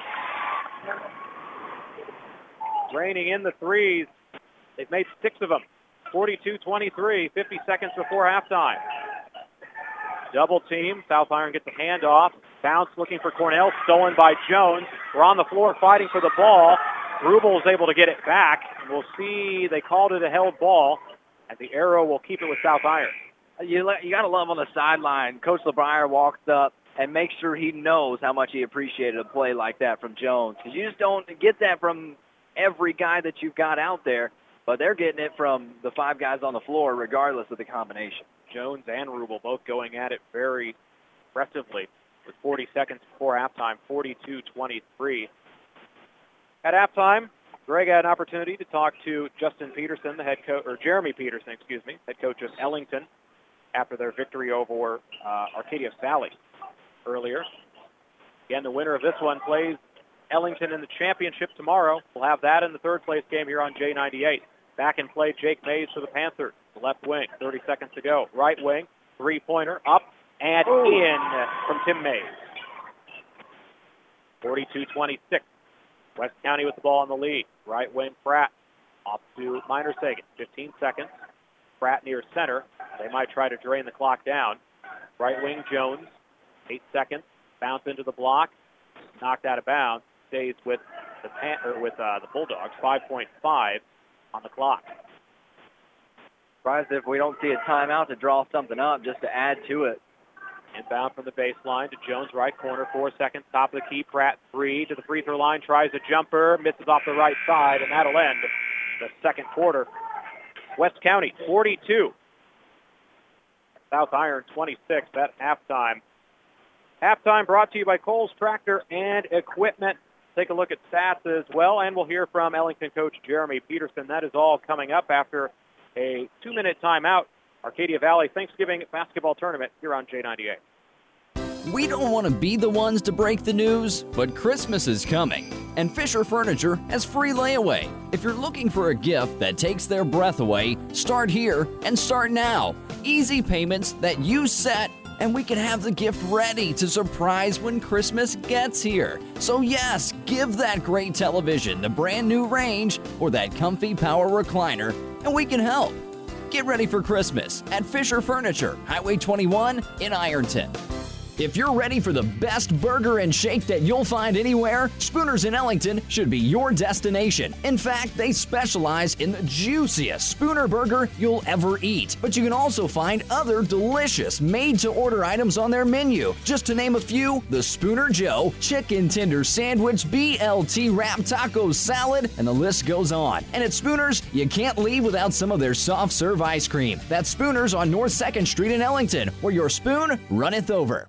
Raining in the threes. They've made 6 of them. 42-23, 50 seconds before halftime. Double team. South Iron gets a handoff. Bounce looking for Cornell. Stolen by Jones. We're on the floor fighting for the ball. Rubel is able to get it back. We'll see. They called it a held ball, and the arrow will keep it with South Iron.
You got to love on the sideline. Coach LeBrier walks up and makes sure he knows how much he appreciated a play like that from Jones, because you just don't get that from every guy that you've got out there, but they're getting it from the 5 guys on the floor regardless of the combination.
Jones and Rubel both going at it very aggressively with 40 seconds before halftime, 42-23. At halftime, Greg had an opportunity to talk to Justin Peterson, the head coach, or Jeremy Peterson, head coach of Ellington, after their victory over Arcadia Valley earlier. Again, the winner of this one plays Ellington in the championship tomorrow. We'll have that in the third-place game here on J98. Back in play, Jake Mays for the Panthers. The left wing, 30 seconds to go. Right wing, three-pointer, up and in from Tim Mays. 42-26. West County with the ball in the lead. Right wing, Pratt. Off to Meinersagen. 15 seconds. Pratt near center. They might try to drain the clock down. Right wing, Jones. 8 seconds. Bounce into the block. Knocked out of bounds. Stays with the Bulldogs. 5.5 on the clock.
Surprised if we don't see a timeout to draw something up just to add to it.
Inbound from the baseline to Jones, right corner, 4 seconds, top of the key. Pratt, 3 to the free throw line, tries a jumper, misses off the right side, and that'll end the second quarter. West County, 42. South Iron, 26 at halftime. Halftime brought to you by Kohl's Tractor and Equipment. Take a look at stats as well, and we'll hear from Ellington coach Jeremy Peterson. That is all coming up after a 2-minute timeout. Arcadia Valley Thanksgiving basketball tournament here on J98.
We don't want to be the ones to break the news, but Christmas is coming, and Fisher Furniture has free layaway. If you're looking for a gift that takes their breath away, start here and start now. Easy payments that you set, and we can have the gift ready to surprise when Christmas gets here. So yes, give that great television the brand new range or that comfy power recliner, and we can help. Get ready for Christmas at Fisher Furniture, Highway 21 in Ironton. If you're ready for the best burger and shake that you'll find anywhere, Spooner's in Ellington should be your destination. In fact, they specialize in the juiciest Spooner burger you'll ever eat. But you can also find other delicious made-to-order items on their menu. Just to name a few, the Spooner Joe, Chicken Tender Sandwich, BLT Wrap Taco Salad, and the list goes on. And at Spooner's, you can't leave without some of their soft-serve ice cream. That's Spooner's on North 2nd Street in Ellington, where your spoon runneth over.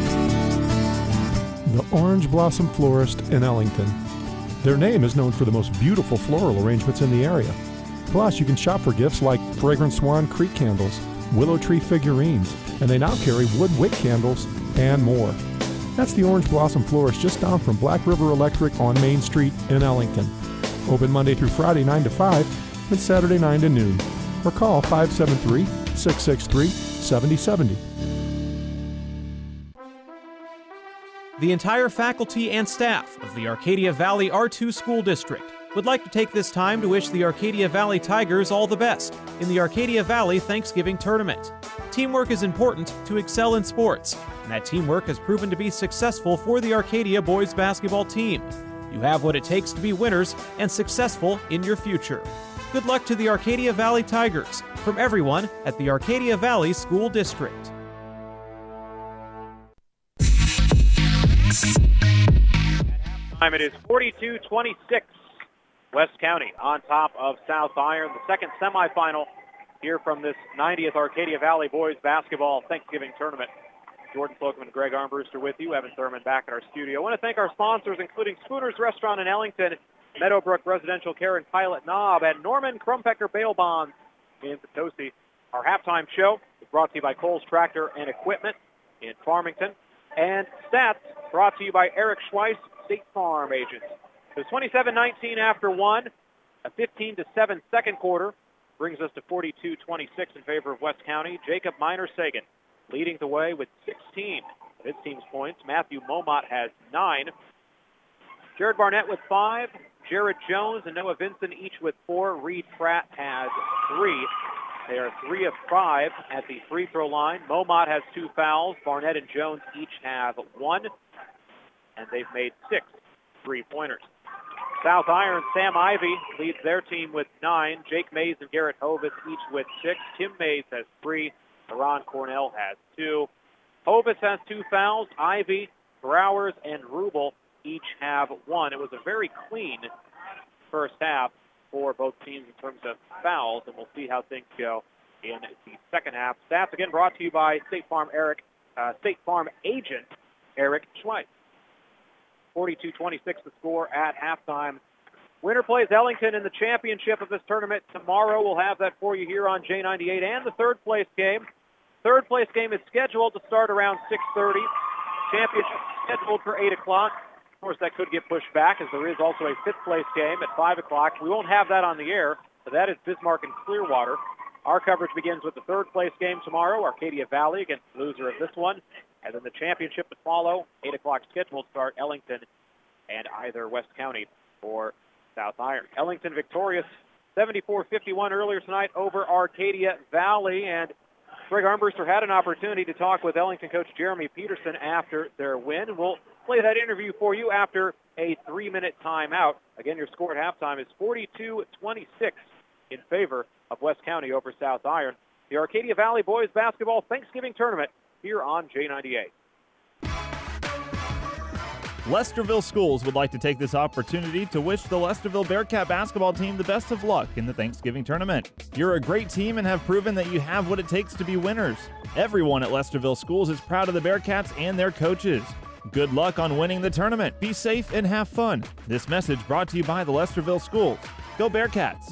The Orange Blossom Florist in Ellington. Their name is known for the most beautiful floral arrangements in the area. Plus, you can shop for gifts like fragrant Swan Creek candles, willow tree figurines, and they now carry wood wick candles and more. That's the Orange Blossom Florist just down from Black River Electric on Main Street in Ellington. Open Monday through Friday 9 to 5 and Saturday 9 to noon. Or call 573-663-7070.
The entire faculty and staff of the Arcadia Valley R2 School District would like to take this time to wish the Arcadia Valley Tigers all the best in the Arcadia Valley Thanksgiving Tournament. Teamwork is important to excel in sports, and that teamwork has proven to be successful for the Arcadia boys basketball team. You have what it takes to be winners and successful in your future. Good luck to the Arcadia Valley Tigers from everyone at the Arcadia Valley School District.
Time it is 42-26. West County on top of South Iron. The second semifinal here from this 90th Arcadia Valley Boys Basketball Thanksgiving Tournament. Jordan Slocum and Greg Armbruster with you. Evan Thurman back at our studio. I want to thank our sponsors, including Spooner's Restaurant in Ellington, Meadowbrook Residential Care in Pilot Knob, and Norman Krumpecker Bail Bonds in Potosi. Our halftime show is brought to you by Coles Tractor and Equipment in Farmington. And Stats brought to you by Eric Schweiss, State Farm agent. So 27-19 after one, a 15-7 second quarter brings us to 42-26 in favor of West County. Jacob Miner-Sagan leading the way with 16 of his team's points. Matthew Momot has 9. Jared Barnett with 5. Jared Jones and Noah Vinson each with 4. Reed Pratt has 3. They are 3 of 5 at the free throw line. Momot has 2 fouls. Barnett and Jones each have 1. And they've made 6 3-pointers. South Iron, Sam Ivy leads their team with 9. Jake Mays and Garrett Hovis each with 6. Tim Mays has 3. Ron Cornell has 2. Hovis has 2 fouls. Ivy, Browers, and Rubel each have 1. It was a very clean first half for both teams in terms of fouls, and we'll see how things go in the second half. Stats again brought to you by State Farm agent Eric Schweiss. 42-26 the score at halftime. Winner plays Ellington in the championship of this tournament tomorrow. We'll have that for you here on J98. And the third place game. Third place game is scheduled to start around 6:30. Championship scheduled for 8 o'clock. Of course, that could get pushed back as there is also a fifth place game at 5 o'clock. We won't have that on the air, but that is Bismarck and Clearwater. Our coverage begins with the third place game tomorrow, Arcadia Valley against the loser of this one. And then the championship to follow, 8 o'clock scheduled start, Ellington and either West County or South Iron. Ellington victorious 74-51 earlier tonight over Arcadia Valley. And Greg Armbruster had an opportunity to talk with Ellington coach Jeremy Peterson after their win. We'll play that interview for you after a 3-minute timeout. Again, your score at halftime is 42-26 in favor of West County over South Iron. The Arcadia Valley Boys Basketball Thanksgiving Tournament here on J98.
Lesterville Schools would like to take this opportunity to wish the Lesterville Bearcat basketball team the best of luck in the Thanksgiving tournament. You're a great team and have proven that you have what it takes to be winners. Everyone at Lesterville Schools is proud of the Bearcats and their coaches. Good luck on winning the tournament. Be safe and have fun. This message brought to you by the Lesterville Schools. Go Bearcats!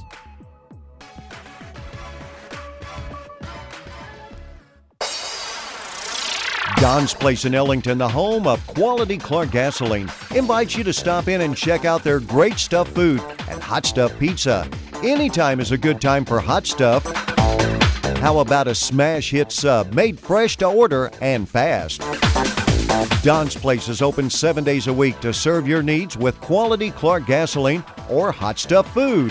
Don's Place in Ellington, the home of quality Clark gasoline, invites you to stop in and check out their great stuff food and hot stuff pizza. Anytime is a good time for hot stuff. How about a smash hit sub made fresh to order and fast? Don's Place is open 7 days a week to serve your needs with quality Clark gasoline or hot stuff food.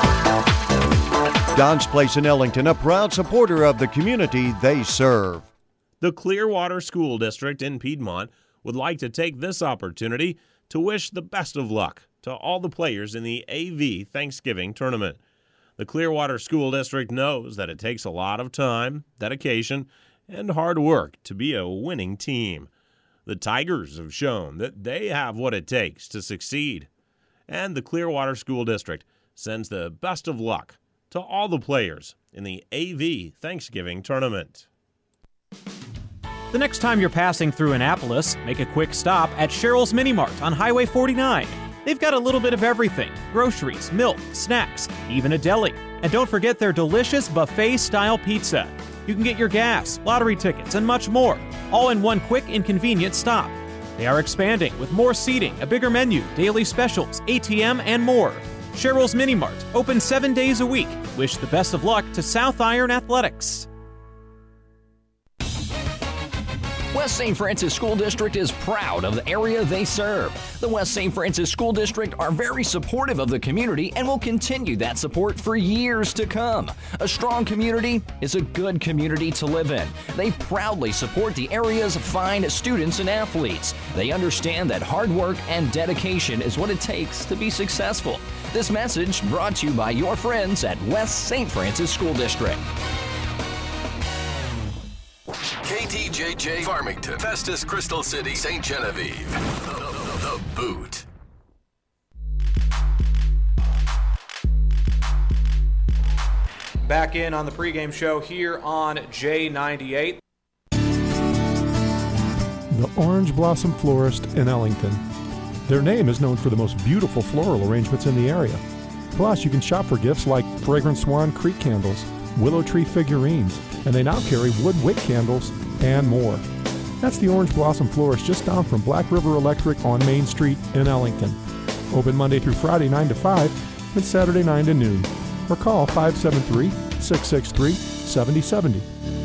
Don's Place in Ellington, a proud supporter of the community they serve.
The Clearwater School District in Piedmont would like to take this opportunity to wish the best of luck to all the players in the AV Thanksgiving Tournament. The Clearwater School District knows that it takes a lot of time, dedication, and hard work to be a winning team. The Tigers have shown that they have what it takes to succeed. And the Clearwater School District sends the best of luck to all the players in the AV Thanksgiving Tournament.
The next time you're passing through Annapolis, make a quick stop at Cheryl's Mini Mart on Highway 49. They've got a little bit of everything: groceries, milk, snacks, even a deli. And don't forget their delicious buffet-style pizza. You can get your gas, lottery tickets, and much more, all in one quick and convenient stop. They are expanding with more seating, a bigger menu, daily specials, ATM, and more. Cheryl's Mini Mart, open 7 days a week. Wish the best of luck to South Iron Athletics.
West St. Francis School District is proud of the area they serve. The West St. Francis School District are very supportive of the community and will continue that support for years to come. A strong community is a good community to live in. They proudly support the area's fine students and athletes. They understand that hard work and dedication is what it takes to be successful. This message brought to you by your friends at West St. Francis School District.
KTJJ Farmington, Festus, Crystal City, St. Genevieve. The Boot.
Back in on the pregame show here on J98.
The Orange Blossom Florist in Ellington. Their name is known for the most beautiful floral arrangements in the area. Plus, you can shop for gifts like Fragrant Swan Creek candles, willow tree figurines, and they now carry wood wick candles and more. That's the Orange Blossom Florist just down from Black River Electric on Main Street in Ellington. Open Monday through Friday 9 to 5 and Saturday 9 to noon. Or call 573-663-7070.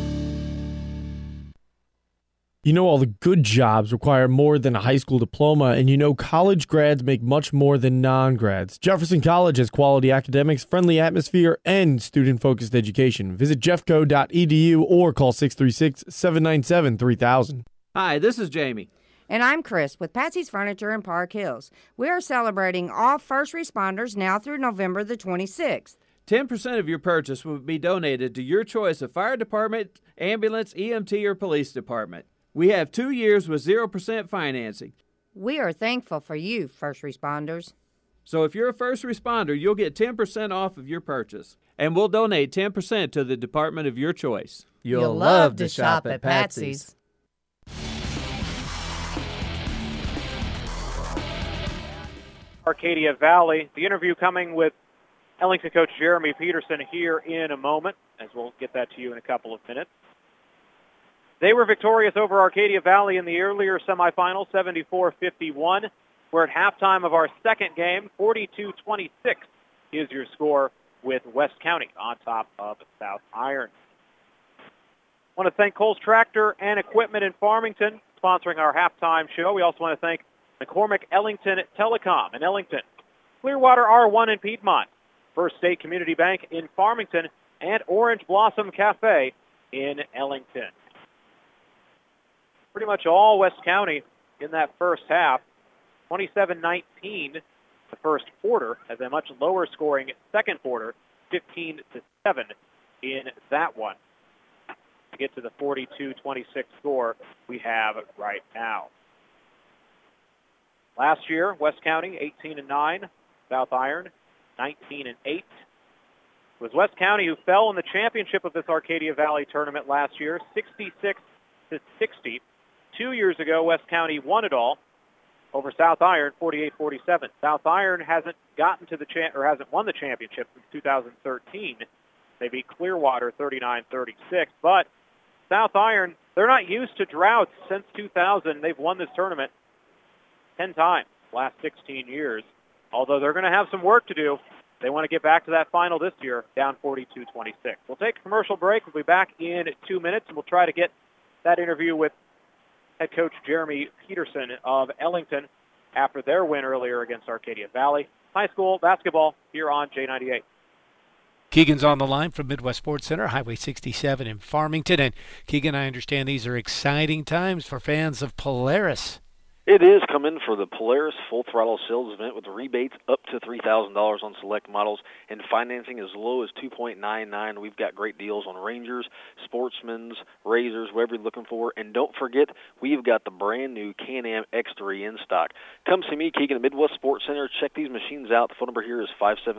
You know all the good jobs require more than a high school diploma, and you know college grads make much more than non-grads. Jefferson College has quality academics, friendly atmosphere, and student-focused education. Visit jeffco.edu or call 636-797-3000.
Hi, this is Jamie.
And I'm Chris with Patsy's Furniture in Park Hills. We are celebrating all first responders now through November the 26th.
10% of your purchase will be donated to your choice of fire department, ambulance, EMT, or police department. We have 2 years with 0% financing.
We are thankful for you, first responders.
So if you're a first responder, you'll get 10% off of your purchase. And we'll donate 10% to the department of your choice.
You'll love to shop at Patsy's.
Arcadia Valley. The interview coming with Ellington coach Jeremy Peterson here in a moment, as we'll get that to you in a couple of minutes. They were victorious over Arcadia Valley in the earlier semifinal, 74-51. We're at halftime of our second game, 42-26 is your score, with West County on top of South Iron. I want to thank Coles Tractor and Equipment in Farmington sponsoring our halftime show. We also want to thank McCormick Ellington Telecom in Ellington, Clearwater R1 in Piedmont, First State Community Bank in Farmington, and Orange Blossom Cafe in Ellington. Pretty much all West County in that first half. 27-19 the first quarter, as a much lower scoring second quarter, 15-7 in that one, to get to the 42-26 score we have right now. Last year, West County 18-9, South Iron 19-8. It was West County who fell in the championship of this Arcadia Valley tournament last year, 66-60. 2 years ago, West County won it all over South Iron, 48-47. South Iron hasn't gotten to the hasn't won the championship since 2013. They beat Clearwater 39-36, but South Iron, they're not used to droughts since 2000. They've won this tournament 10 times last 16 years. Although they're going to have some work to do. They want to get back to that final this year, down 42-26. We'll take a commercial break. We'll be back in 2 minutes, and we'll try to get that interview with head coach Jeremy Peterson of Ellington after their win earlier against Arcadia Valley. High school basketball here on J98.
Keegan's on the line from Midwest Sports Center, Highway 67 in Farmington. And Keegan, I understand these are exciting times for fans of Polaris.
It is. Come in for the Polaris Full Throttle Sales Event with rebates up to $3,000 on select models and financing as low as 2.99. We've got great deals on Rangers, Sportsmans, Razors, whatever you're looking for. And don't forget, we've got the brand new Can-Am X3 in stock. Come see me, Keegan, at Midwest Sports Center. Check these machines out. The phone number here is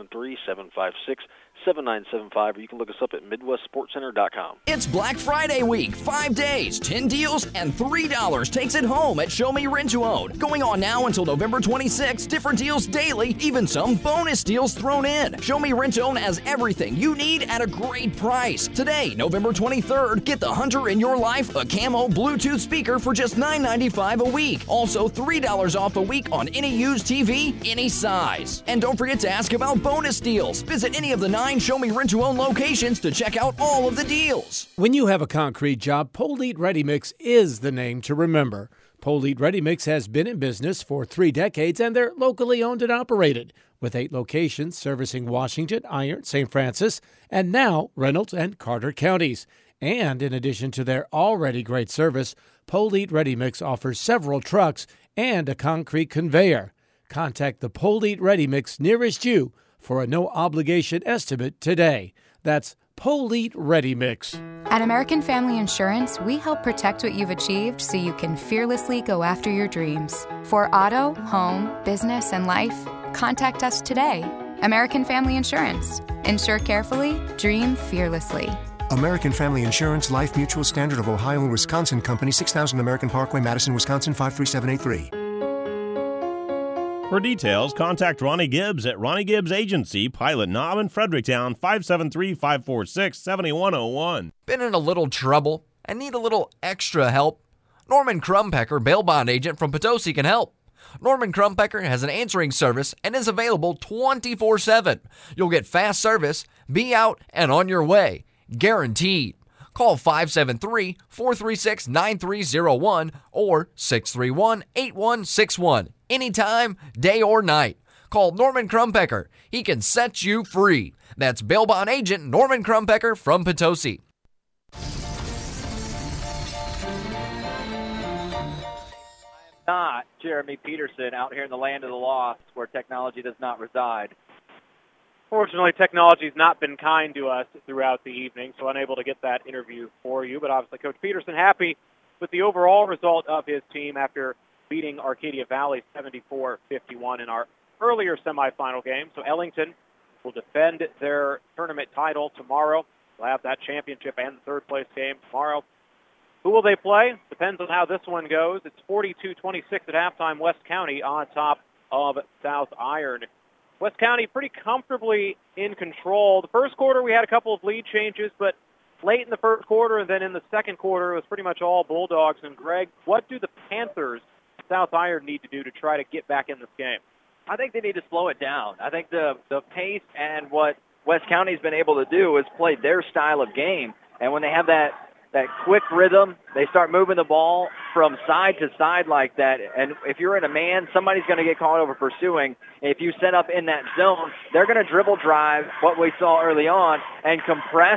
573-756-7975, or you can look us up at MidwestSportsCenter.com.
It's Black Friday week. 5 days, 10 deals, and $3 takes it home at Show Me Rent to Own. Going on now until November 26th. Different deals daily, even some bonus deals thrown in. Show Me Rent to Own has everything you need at a great price. Today, November 23rd, get the Hunter in your life, a camo Bluetooth speaker for just $9.95 a week. Also, $3 off a week on any used TV, any size. And don't forget to ask about bonus deals. Visit any of the 9 Show Me Rent to Own locations to check out all of the deals.
When you have a concrete job, Polite Ready Mix is the name to remember. Polite Ready Mix has been in business for 3 decades, and they're locally owned and operated, with 8 locations servicing Washington, Iron, St. Francis, and now Reynolds and Carter counties. And in addition to their already great service, Polite Ready Mix offers several trucks and a concrete conveyor. Contact the Polite Ready Mix nearest you for a no-obligation estimate today. That's Polite Ready Mix.
At American Family Insurance, we help protect what you've achieved so you can fearlessly go after your dreams. For auto, home, business, and life, contact us today. American Family Insurance. Insure carefully, dream fearlessly.
American Family Insurance Life Mutual Standard of Ohio and Wisconsin Company, 6000 American Parkway, Madison, Wisconsin, 53783.
For details, contact Ronnie Gibbs at Ronnie Gibbs Agency, Pilot Knob in Fredericktown, 573-546-7101.
Been in a little trouble and need a little extra help? Norman Krumpecker, bail bond agent from Potosi, can help. Norman Krumpecker has an answering service and is available 24/7. You'll get fast service, be out, and on your way. Guaranteed. Call 573-436-9301 or 631-8161. Anytime, day or night. Call Norman Krumpecker. He can set you free. That's bail bond agent Norman Krumpecker from Potosi.
Not Jeremy Peterson out here in the land of the lost where technology does not reside.
Fortunately, technology's not been kind to us throughout the evening, so unable to get that interview for you. But obviously, Coach Peterson happy with the overall result of his team after beating Arcadia Valley 74-51 in our earlier semifinal game. So Ellington will defend their tournament title tomorrow. They'll have that championship and the third-place game tomorrow. Who will they play? Depends on how this one goes. It's 42-26 at halftime. West County on top of South Iron. West County pretty comfortably in control. The first quarter we had a couple of lead changes, but late in the first quarter and then in the second quarter it was pretty much all Bulldogs. And Greg, what do the Panthers, South Iron, need to do to try to get back in this game?
I think they need to slow it down. I think the pace and what West County's been able to do is play their style of game. And when they have that quick rhythm, they start moving the ball from side to side like that. And if you're in a man, somebody's going to get caught over pursuing. If you set up in that zone, they're going to dribble drive, what we saw early on, and compress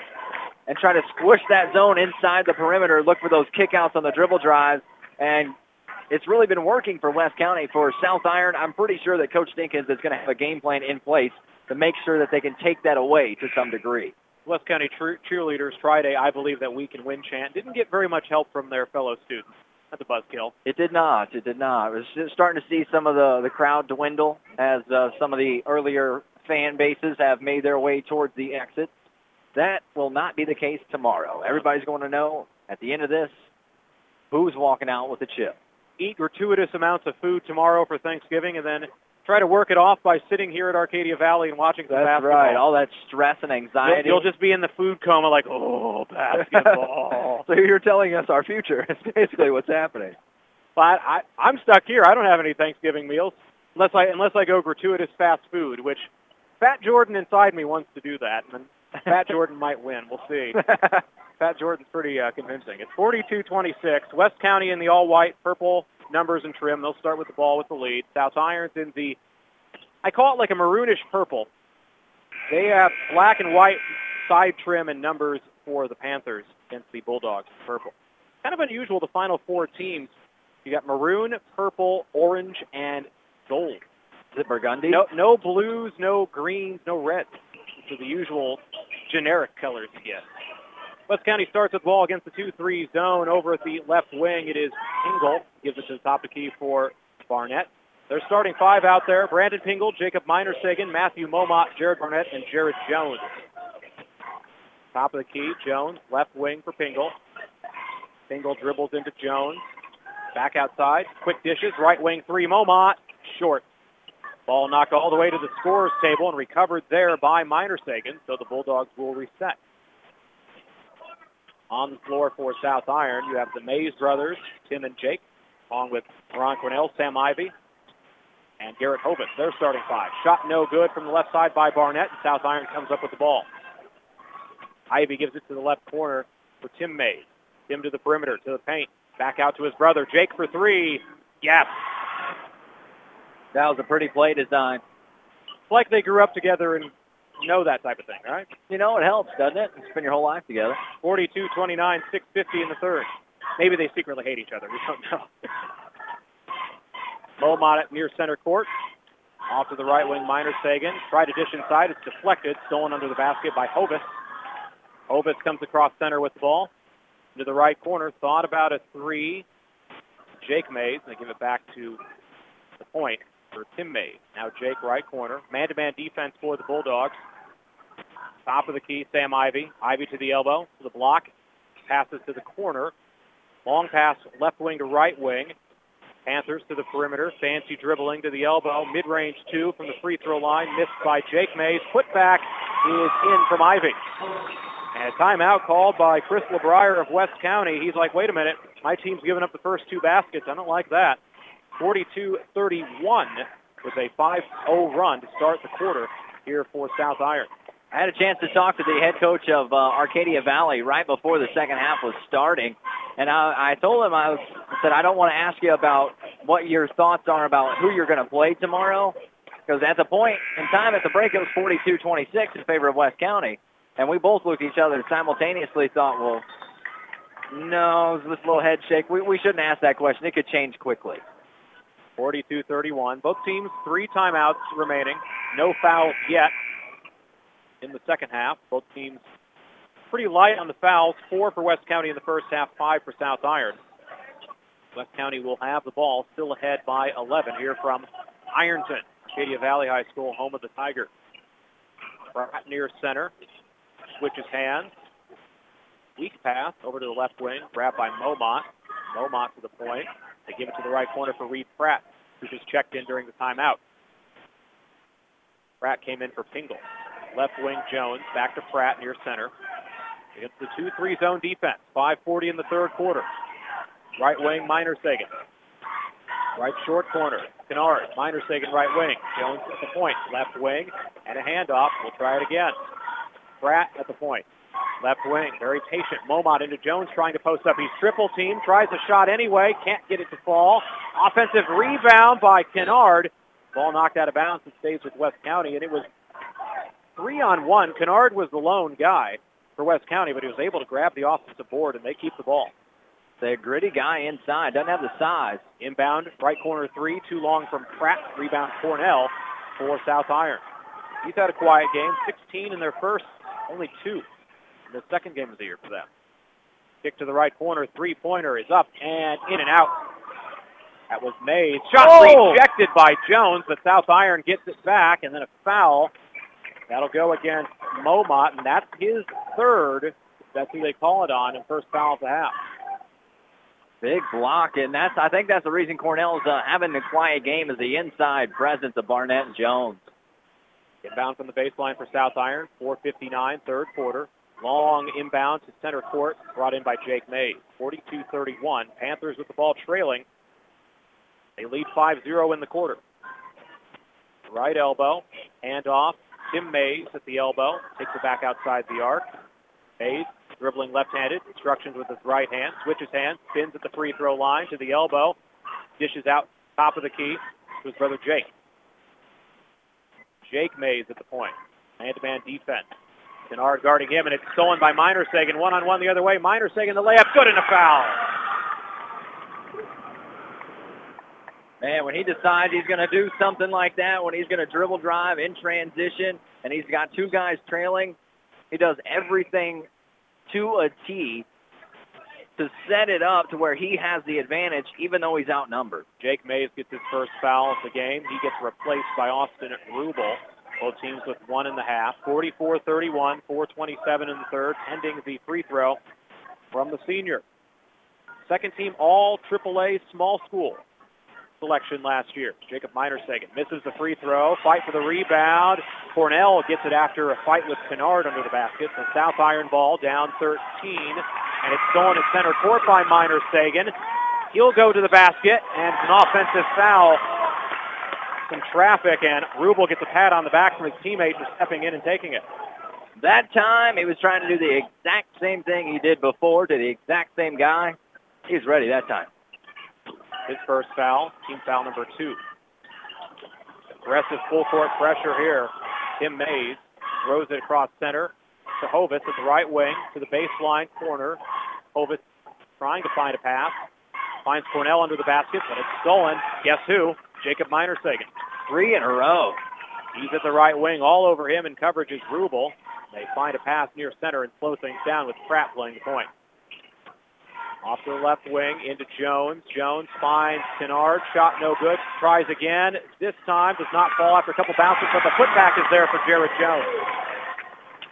and try to squish that zone inside the perimeter, look for those kickouts on the dribble drives. And it's really been working for West County. For South Iron, I'm pretty sure that Coach Dinkins is going to have a game plan in place to make sure that they can take that away to some degree.
West County cheerleaders tried a I Believe That We Can Win chant. Didn't get very much help from their fellow students. That's a buzzkill.
It did not. It did not. It was just starting to see some of the crowd dwindle as some of the earlier fan bases have made their way towards the exit. That will not be the case tomorrow. Everybody's going to know at the end of this who's walking out with a chip.
Eat gratuitous amounts of food tomorrow for Thanksgiving and then try to work it off by sitting here at Arcadia Valley and watching some basketball.
That's right. All that stress and anxiety.
You'll just be in the food coma like, oh, basketball.
So you're telling us our future. It's basically what's happening.
But I'm stuck here. I don't have any Thanksgiving meals unless I go gratuitous fast food, which Fat Jordan inside me wants to do that. And Fat Jordan might win. We'll see. Fat Jordan's pretty convincing. It's 42-26. West County in the all-white, purple numbers and trim. They'll start with the ball with the lead. South Iron's in the, I call it like a maroonish purple. They have black and white side trim and numbers for the Panthers against the Bulldogs, purple. Kind of unusual, the final four teams. You got maroon, purple, orange, and gold.
Is it burgundy?
No blues, no greens, no reds. These are the usual generic colors you get. West County starts with the ball against the 2-3 zone. Over at the left wing, it is Pingle. Gives it to the top of the key for Barnett. They're starting five out there. Brandon Pingle, Jacob Miner-Sagan, Matthew Momot, Jared Barnett, and Jared Jones. Top of the key, Jones, left wing for Pingle. Pingle dribbles into Jones. Back outside, quick dishes, right wing three, Momot, short. Ball knocked all the way to the scorer's table and recovered there by Miner-Sagan, so the Bulldogs will reset. On the floor for South Iron, you have the Mays brothers, Tim and Jake, along with Ron Cornell, Sam Ivey, and Garrett Hovis. They're starting five. Shot no good from the left side by Barnett, and South Iron comes up with the ball. Ivey gives it to the left corner for Tim Mays. Tim to the perimeter, to the paint. Back out to his brother, Jake for three. Yes.
That was a pretty play design.
It's like they grew up together and know that type of thing, right?
You know, it helps, doesn't it? Spend your whole life together.
42-29, 6:50 in the third. Maybe they secretly hate each other. We don't know. Momot at near center court. Off to the right wing, Miner-Sagan. Tried to dish inside. It's deflected. Stolen under the basket by Hovis. Hovis comes across center with the ball. Into the right corner. Thought about a three. Jake Mays. They give it back to the point for Tim Mays. Now Jake right corner. Man-to-man defense for the Bulldogs. Top of the key, Sam Ivy. Ivy to the elbow, to the block. Passes to the corner. Long pass left wing to right wing. Panthers to the perimeter. Fancy dribbling to the elbow. Mid-range two from the free throw line. Missed by Jake Mays. Put back is in from Ivy. And a timeout called by Chris LeBrier of West County. He's like, wait a minute. My team's given up the first two baskets. I don't like that. 42-31 with a 5-0 run to start the quarter here for South Iron.
I had a chance to talk to the head coach of Arcadia Valley right before the second half was starting. And I told him, I said, I don't want to ask you about what your thoughts are about who you're going to play tomorrow. Because at the point in time at the break, it was 42-26 in favor of West County. And we both looked at each other and simultaneously thought, well, no, this little head shake. We shouldn't ask that question. It could change quickly.
42-31. Both teams, 3 timeouts remaining. No fouls yet in the second half. Both teams pretty light on the fouls. 4 for West County in the first half, 5 for South Iron. West County will have the ball, still ahead by 11 here from Ironton, Arcadia Valley High School, home of the Tigers. Pratt near center, switches hands. Weak pass over to the left wing, grabbed by Momot. Momot to the point. They give it to the right corner for Reed Pratt, who just checked in during the timeout. Pratt came in for Pingle. Left wing Jones, back to Pratt near center. Against the 2-3 zone defense. 5:40 in the third quarter. Right wing, Minor-Sagan. Right short corner, Kennard. Minor-Sagan right wing. Jones at the point. Left wing and a handoff. We'll try it again. Pratt at the point. Left wing, very patient. Momot into Jones trying to post up. He's triple team, tries a shot anyway, can't get it to fall. Offensive rebound by Kennard. Ball knocked out of bounds and stays with West County, and it was 3-on-1. Kennard was the lone guy for West County, but he was able to grab the offensive board, and they keep the ball.
The gritty guy inside, doesn't have the size.
Inbound, right corner 3, too long from Pratt. Rebound Cornell for South Iron. He's had a quiet game, 16 in their first, only 2 in the second game of the year for them. Kick to the right corner, three-pointer is up and in and out. That was Mays. Shot rejected by Jones, but South Iron gets it back, and then a foul. That'll go against Momot, and that's his third. That's who they call it on, and first foul of the half.
Big block, and I think that's the reason Cornell's having a quiet game is the inside presence of Barnett and Jones.
Inbound from the baseline for South Iron, 4:59, third quarter. Long inbound to center court, brought in by Jake Mays. 42-31. Panthers with the ball trailing. They lead 5-0 in the quarter. Right elbow, handoff. Tim Mays at the elbow, takes it back outside the arc. Mays dribbling left-handed, instructions with his right hand, switches hands, spins at the free throw line to the elbow, dishes out top of the key to his brother Jake. Jake Mays at the point. Man-to-man defense. Kennard guarding him, and it's stolen by Minor-Sagan. One-on-one the other way. Minor-Sagan, the layup, good, and a foul.
Man, when he decides he's going to do something like that, when he's going to dribble drive in transition, and he's got 2 guys trailing, he does everything to a T to set it up to where he has the advantage, even though he's outnumbered.
Jake Mays gets his first foul of the game. He gets replaced by Austin Rubel. Both teams with 1.5. 44-31, 4:27 in the third, pending the free throw from the senior. Second team all AAA small school selection last year. Jacob Minor-Sagan misses the free throw. Fight for the rebound. Cornell gets it after a fight with Kennard under the basket. The South Iron ball down 13, and it's stolen at center court by Minor-Sagan. He'll go to the basket, and it's an offensive foul. Some traffic, and Rubel gets a pat on the back from his teammate for stepping in and taking it.
That time, he was trying to do the exact same thing he did before to the exact same guy. He's ready that time.
His first foul, team foul number 2. Aggressive full court pressure here. Tim Mays throws it across center to Hovis at the right wing to the baseline corner. Hovis trying to find a pass. Finds Cornell under the basket, but it's stolen. Guess who? Jacob Minor-Sagan.
3 in a row.
He's at the right wing. All over him in coverage is Rubel. They find a pass near center and slow things down with Pratt playing the point. Off to the left wing into Jones. Jones finds Kennard. Shot no good. Tries again. This time does not fall after a couple bounces, but the putback is there for Jared Jones.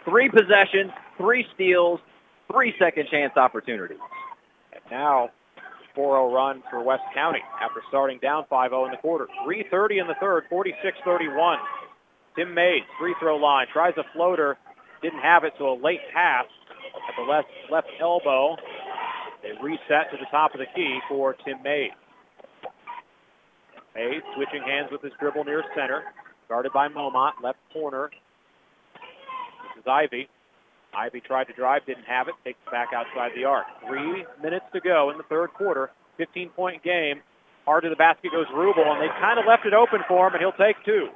3 possessions, 3 steals, 3 second chance opportunities.
And now 4-0 run for West County after starting down 5-0 in the quarter. 3:30 in the third, 46-31. Tim Mays, free throw line, tries a floater, didn't have it, so a late pass at the left elbow. They reset to the top of the key for Tim Mays. Mays switching hands with his dribble near center, guarded by Momot, left corner. This is Ivy. Ivy tried to drive, didn't have it, takes it back outside the arc. 3 minutes to go in the third quarter, 15-point game. Hard to the basket goes Rubel, and they kind of left it open for him, and he'll take 2.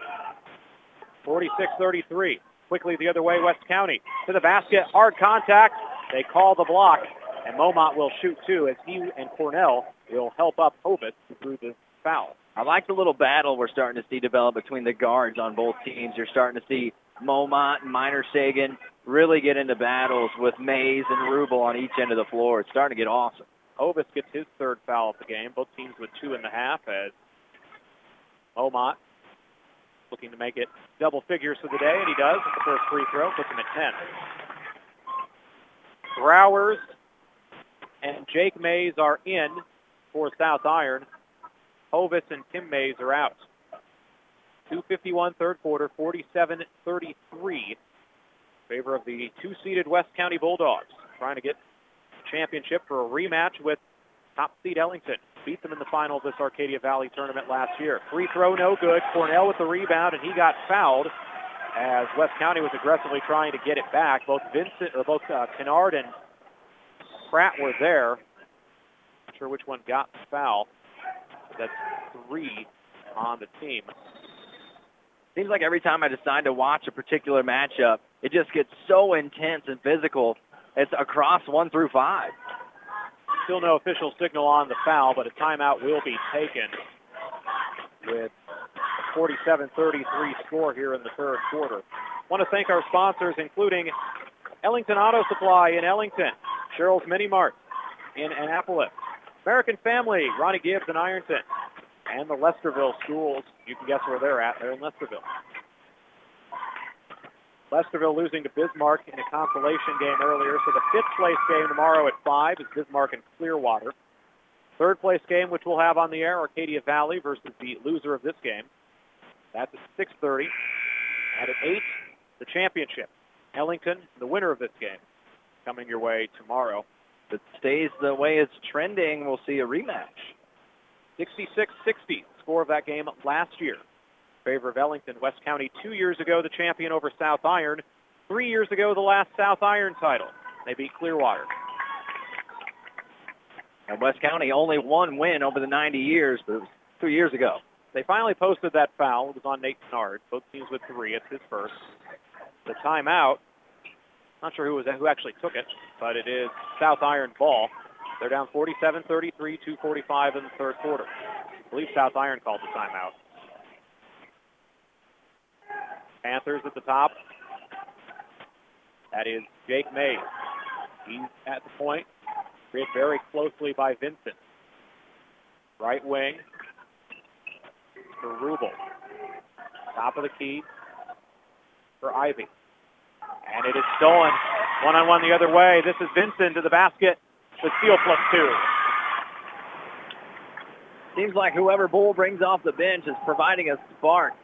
46-33. Quickly the other way, West County to the basket, hard contact. They call the block, and Momot will shoot 2 as he and Cornell will help up Hovis through the foul.
I like the little battle we're starting to see develop between the guards on both teams. You're starting to see Momot and Minor Sagan really get into battles with Mays and Rubel on each end of the floor. It's starting to get awesome.
Hovis gets his 3rd foul of the game. Both teams with 2.5 as Momot looking to make it double figures for the day, and he does with the first free throw, puts him at 10. Browers and Jake Mays are in for South Iron. Hovis and Tim Mays are out. 2:51 third quarter, 47-33. Favor of the 2-seeded West County Bulldogs, trying to get the championship for a rematch with top seed Ellington. Beat them in the final of this Arcadia Valley tournament last year. Free throw, no good. Cornell with the rebound, and he got fouled as West County was aggressively trying to get it back. Both Kennard and Pratt were there. Not sure which one got the foul. That's 3 on the team.
Seems like every time I decide to watch a particular matchup, it just gets so intense and physical. It's across 1 through 5.
Still no official signal on the foul, but a timeout will be taken with a 47-33 score here in the third quarter. I want to thank our sponsors, including Ellington Auto Supply in Ellington, Cheryl's Mini Mart in Annapolis, American Family, Ronnie Gibbs in Ironton, and the Lesterville schools. You can guess where they're at. They're in Lesterville. Lesterville losing to Bismarck in a consolation game earlier, so the 5th place game tomorrow at 5 is Bismarck and Clearwater. 3rd place game, which we'll have on the air, Arcadia Valley versus the loser of this game. That's at 6:30. And at 8, the championship. Ellington, the winner of this game, coming your way tomorrow.
If it stays the way it's trending, we'll see a rematch.
66-60, score of that game last year. Favor of Ellington. West County 2 years ago, the champion over South Iron. 3 years ago, the last South Iron title. They beat Clearwater.
And West County only 1 win over the 90 years, but it was 2 years ago.
They finally posted that foul. It was on Nate Kennard. Both teams with 3. It's his first. The timeout, not sure who actually took it, but it is South Iron ball. They're down 47-33, 2:45 in the third quarter. I believe South Iron called the timeout. Panthers at the top. That is Jake Mays. He's at the point. Read very closely by Vincent. Right wing for Rubel. Top of the key for Ivy. And it is stolen. One-on-one the other way. This is Vincent to the basket. The steal +2.
Seems like whoever Bull brings off the bench is providing a spark.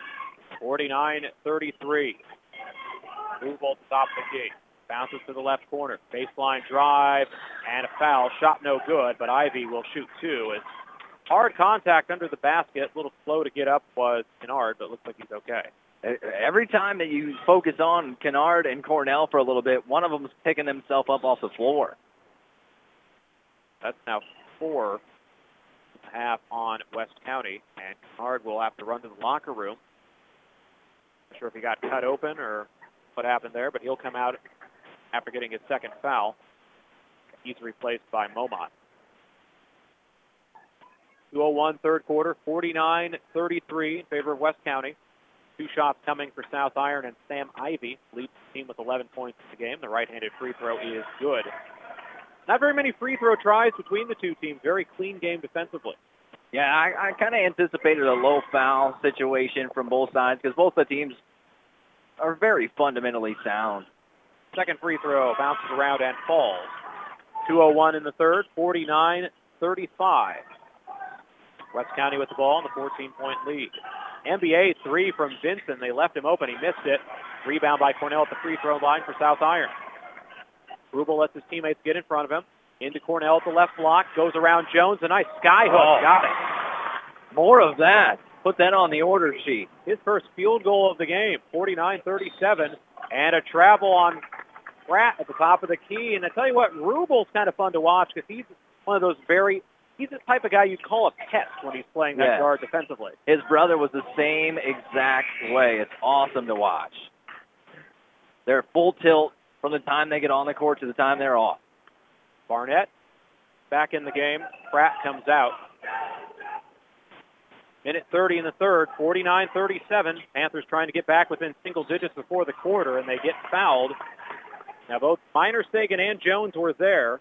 49-33. Rubel at the top of the key. Bounces to the left corner. Baseline drive and a foul. Shot no good, but Ivy will shoot 2. It's hard contact under the basket. A little slow to get up was Kennard, but it looks like he's okay.
Every time that you focus on Kennard and Cornell for a little bit, one of them is picking themselves up off the floor.
That's now 4.5 on West County, and Kennard will have to run to the locker room. Not sure if he got cut open or what happened there, but he'll come out after getting his second foul. He's replaced by Momot. 2:01 third quarter, 49-33 in favor of West County. 2 shots coming for South Iron, and Sam Ivy leads the team with 11 points in the game. The right-handed free throw is good. Not very many free throw tries between the two teams. Very clean game defensively.
Yeah, I kind of anticipated a low foul situation from both sides because both the teams are very fundamentally sound.
Second free throw bounces around and falls. 2:01 in the third, 49-35. West County with the ball in the 14-point lead. NBA three from Vincent. They left him open. He missed it. Rebound by Cornell at the free throw line for South Iron. Rubel lets his teammates get in front of him. Into Cornell at the left block. Goes around Jones. A nice sky hook. Got it.
More of that. Put that on the order sheet.
His first field goal of the game, 49-37. And a travel on Pratt at the top of the key. And I tell you what, Rubel's kind of fun to watch because he's one of those he's the type of guy you'd call a pest when he's playing that guard defensively.
His brother was the same exact way. It's awesome to watch. They're full tilt from the time they get on the court to the time they're off.
Barnett back in the game. Pratt comes out. Minute 30 in the third, 49-37. Panthers trying to get back within single digits before the quarter, and they get fouled. Now both Minor Sagan and Jones were there.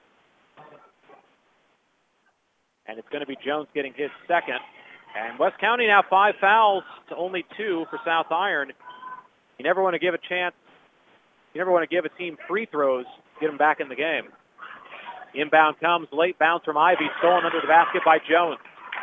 And it's going to be Jones getting his second. And West County now 5 fouls to only 2 for South Iron. You never want to give a chance. You never want to give a team free throws to get them back in the game. Inbound comes, late bounce from Ivy, stolen under the basket by Jones.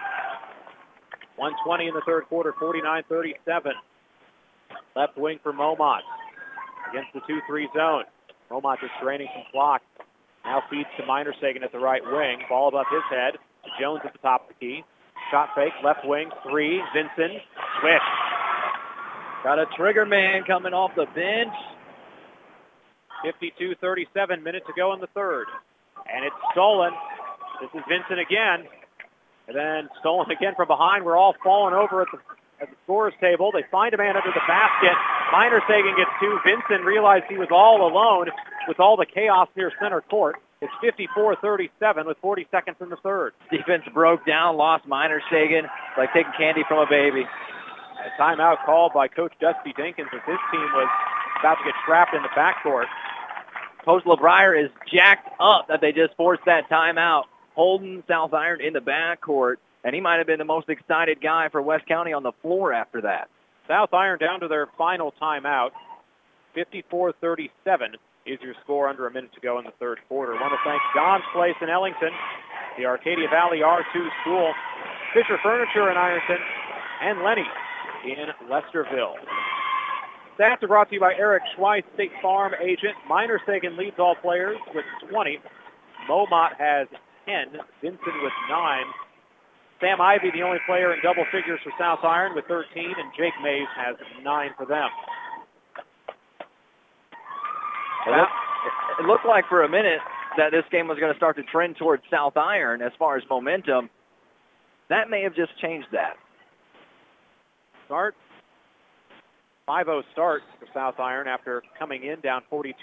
1:20 in the third quarter, 49-37. Left wing for Momot against the 2-3 zone. Momot just draining some clock. Now feeds to Minor Sagan at the right wing. Ball above his head. Jones at the top of the key. Shot fake, left wing, 3. Vincent, swish.
Got a trigger man coming off the bench.
52-37, minute to go in the third. And it's stolen. This is Vincent again. And then stolen again from behind. We're all falling over at the scorer's table. They find a man under the basket. Minor Sagan gets 2. Vincent realized he was all alone with all the chaos near center court. It's 54-37 with 40 seconds in the third.
Defense broke down, lost Minor Sagan like taking candy from a baby.
A timeout called by Coach Dusty Dinkins as his team was about to get trapped in the backcourt.
Coach LeBrier is jacked up that they just forced that timeout, holding South Iron in the backcourt, and he might have been the most excited guy for West County on the floor after that.
South Iron down to their final timeout. 54-37 is your score under a minute to go in the third quarter. I want to thank John's Place in Ellington, the Arcadia Valley R2 School, Fisher Furniture in Ironton, and Lenny in Lesterville. Stats are brought to you by Eric Schweiss, State Farm agent. Minor Sagan leads all players with 20. Momot has 10. Vincent with 9. Sam Ivy, the only player in double figures for South Iron with 13, and Jake Mays has 9 for them.
It looked like for a minute that this game was going to start to trend towards South Iron as far as momentum. That may have just changed that.
Start. 5-0 start for South Iron after coming in down 42-26.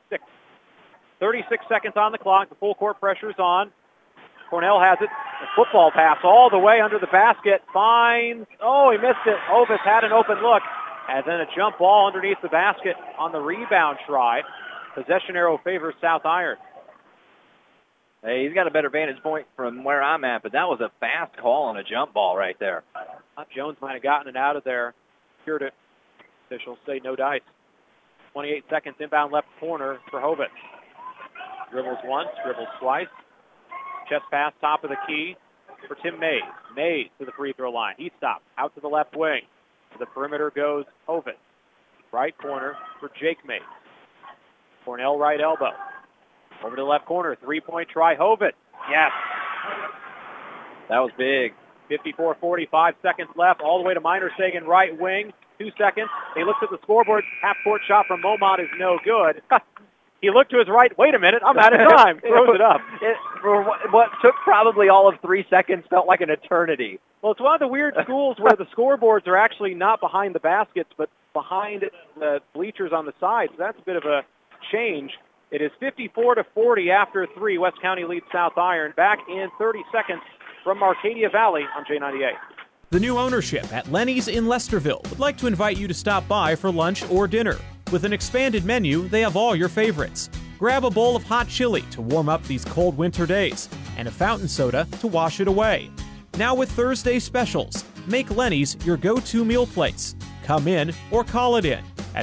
36 seconds on the clock. The full court pressure's on. Cornell has it. A football pass all the way under the basket. Finds. Oh, he missed it. Ovis had an open look. And then a jump ball underneath the basket on the rebound try. Possession arrow favors South Iron.
Hey, he's got a better vantage point from where I'm at, but that was a fast call on a jump ball right there.
Jones might have gotten it out of there. Secured it. Officials say no dice. 28 seconds, inbound left corner for Hovitz. Dribbles once, dribbles twice. Chest pass, top of the key for Tim Mays. Mays to the free throw line. He stops. Out to the left wing. To the perimeter goes Hovitz. Right corner for Jake Mays. Cornell right elbow. Over to the left corner. 3-point try. Hovitz. Yes.
That was big.
54-45 seconds left. All the way to Minor Sagan right wing. 2 seconds. He looks at the scoreboard. Half-court shot from Momot is no good. He looked to his right. Wait a minute. I'm out of time. Throws it up.
For what took probably all of 3 seconds felt like an eternity.
Well, it's one of the weird schools where the scoreboards are actually not behind the baskets, but behind the bleachers on the sides. So that's a bit of a change. It is 54-40 after 3. West County leads South Iron. Back in 30 seconds from Arcadia Valley on J98.
The new ownership at Lenny's in Lesterville would like to invite you to stop by for lunch or dinner. With an expanded menu, they have all your favorites. Grab a bowl of hot chili to warm up these cold winter days, and a fountain soda to wash it away. Now with Thursday specials, make Lenny's your go-to meal place. Come in or call it in at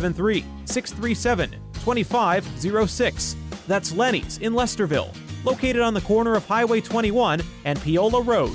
573-637-2506. That's Lenny's in Lesterville, located on the corner of Highway 21 and Piola Road.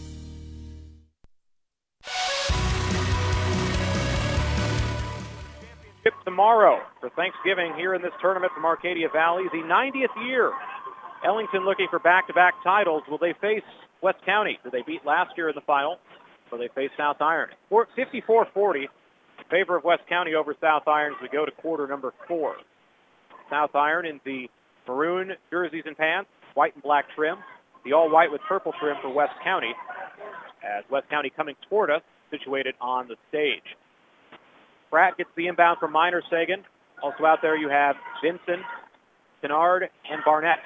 Tomorrow for Thanksgiving here in this tournament from Arcadia Valley, the 90th year. Ellington looking for back-to-back titles. Will they face West County, who they beat last year in the final? Will they face South Iron? 54-40 in favor of West County over South Iron as we go to quarter number 4. South Iron in the maroon jerseys and pants, white and black trim. The all-white with purple trim for West County, as West County coming toward us, situated on the stage. Pratt gets the inbound from Minor Sagan. Also out there you have Vincent, Kennard, and Barnett.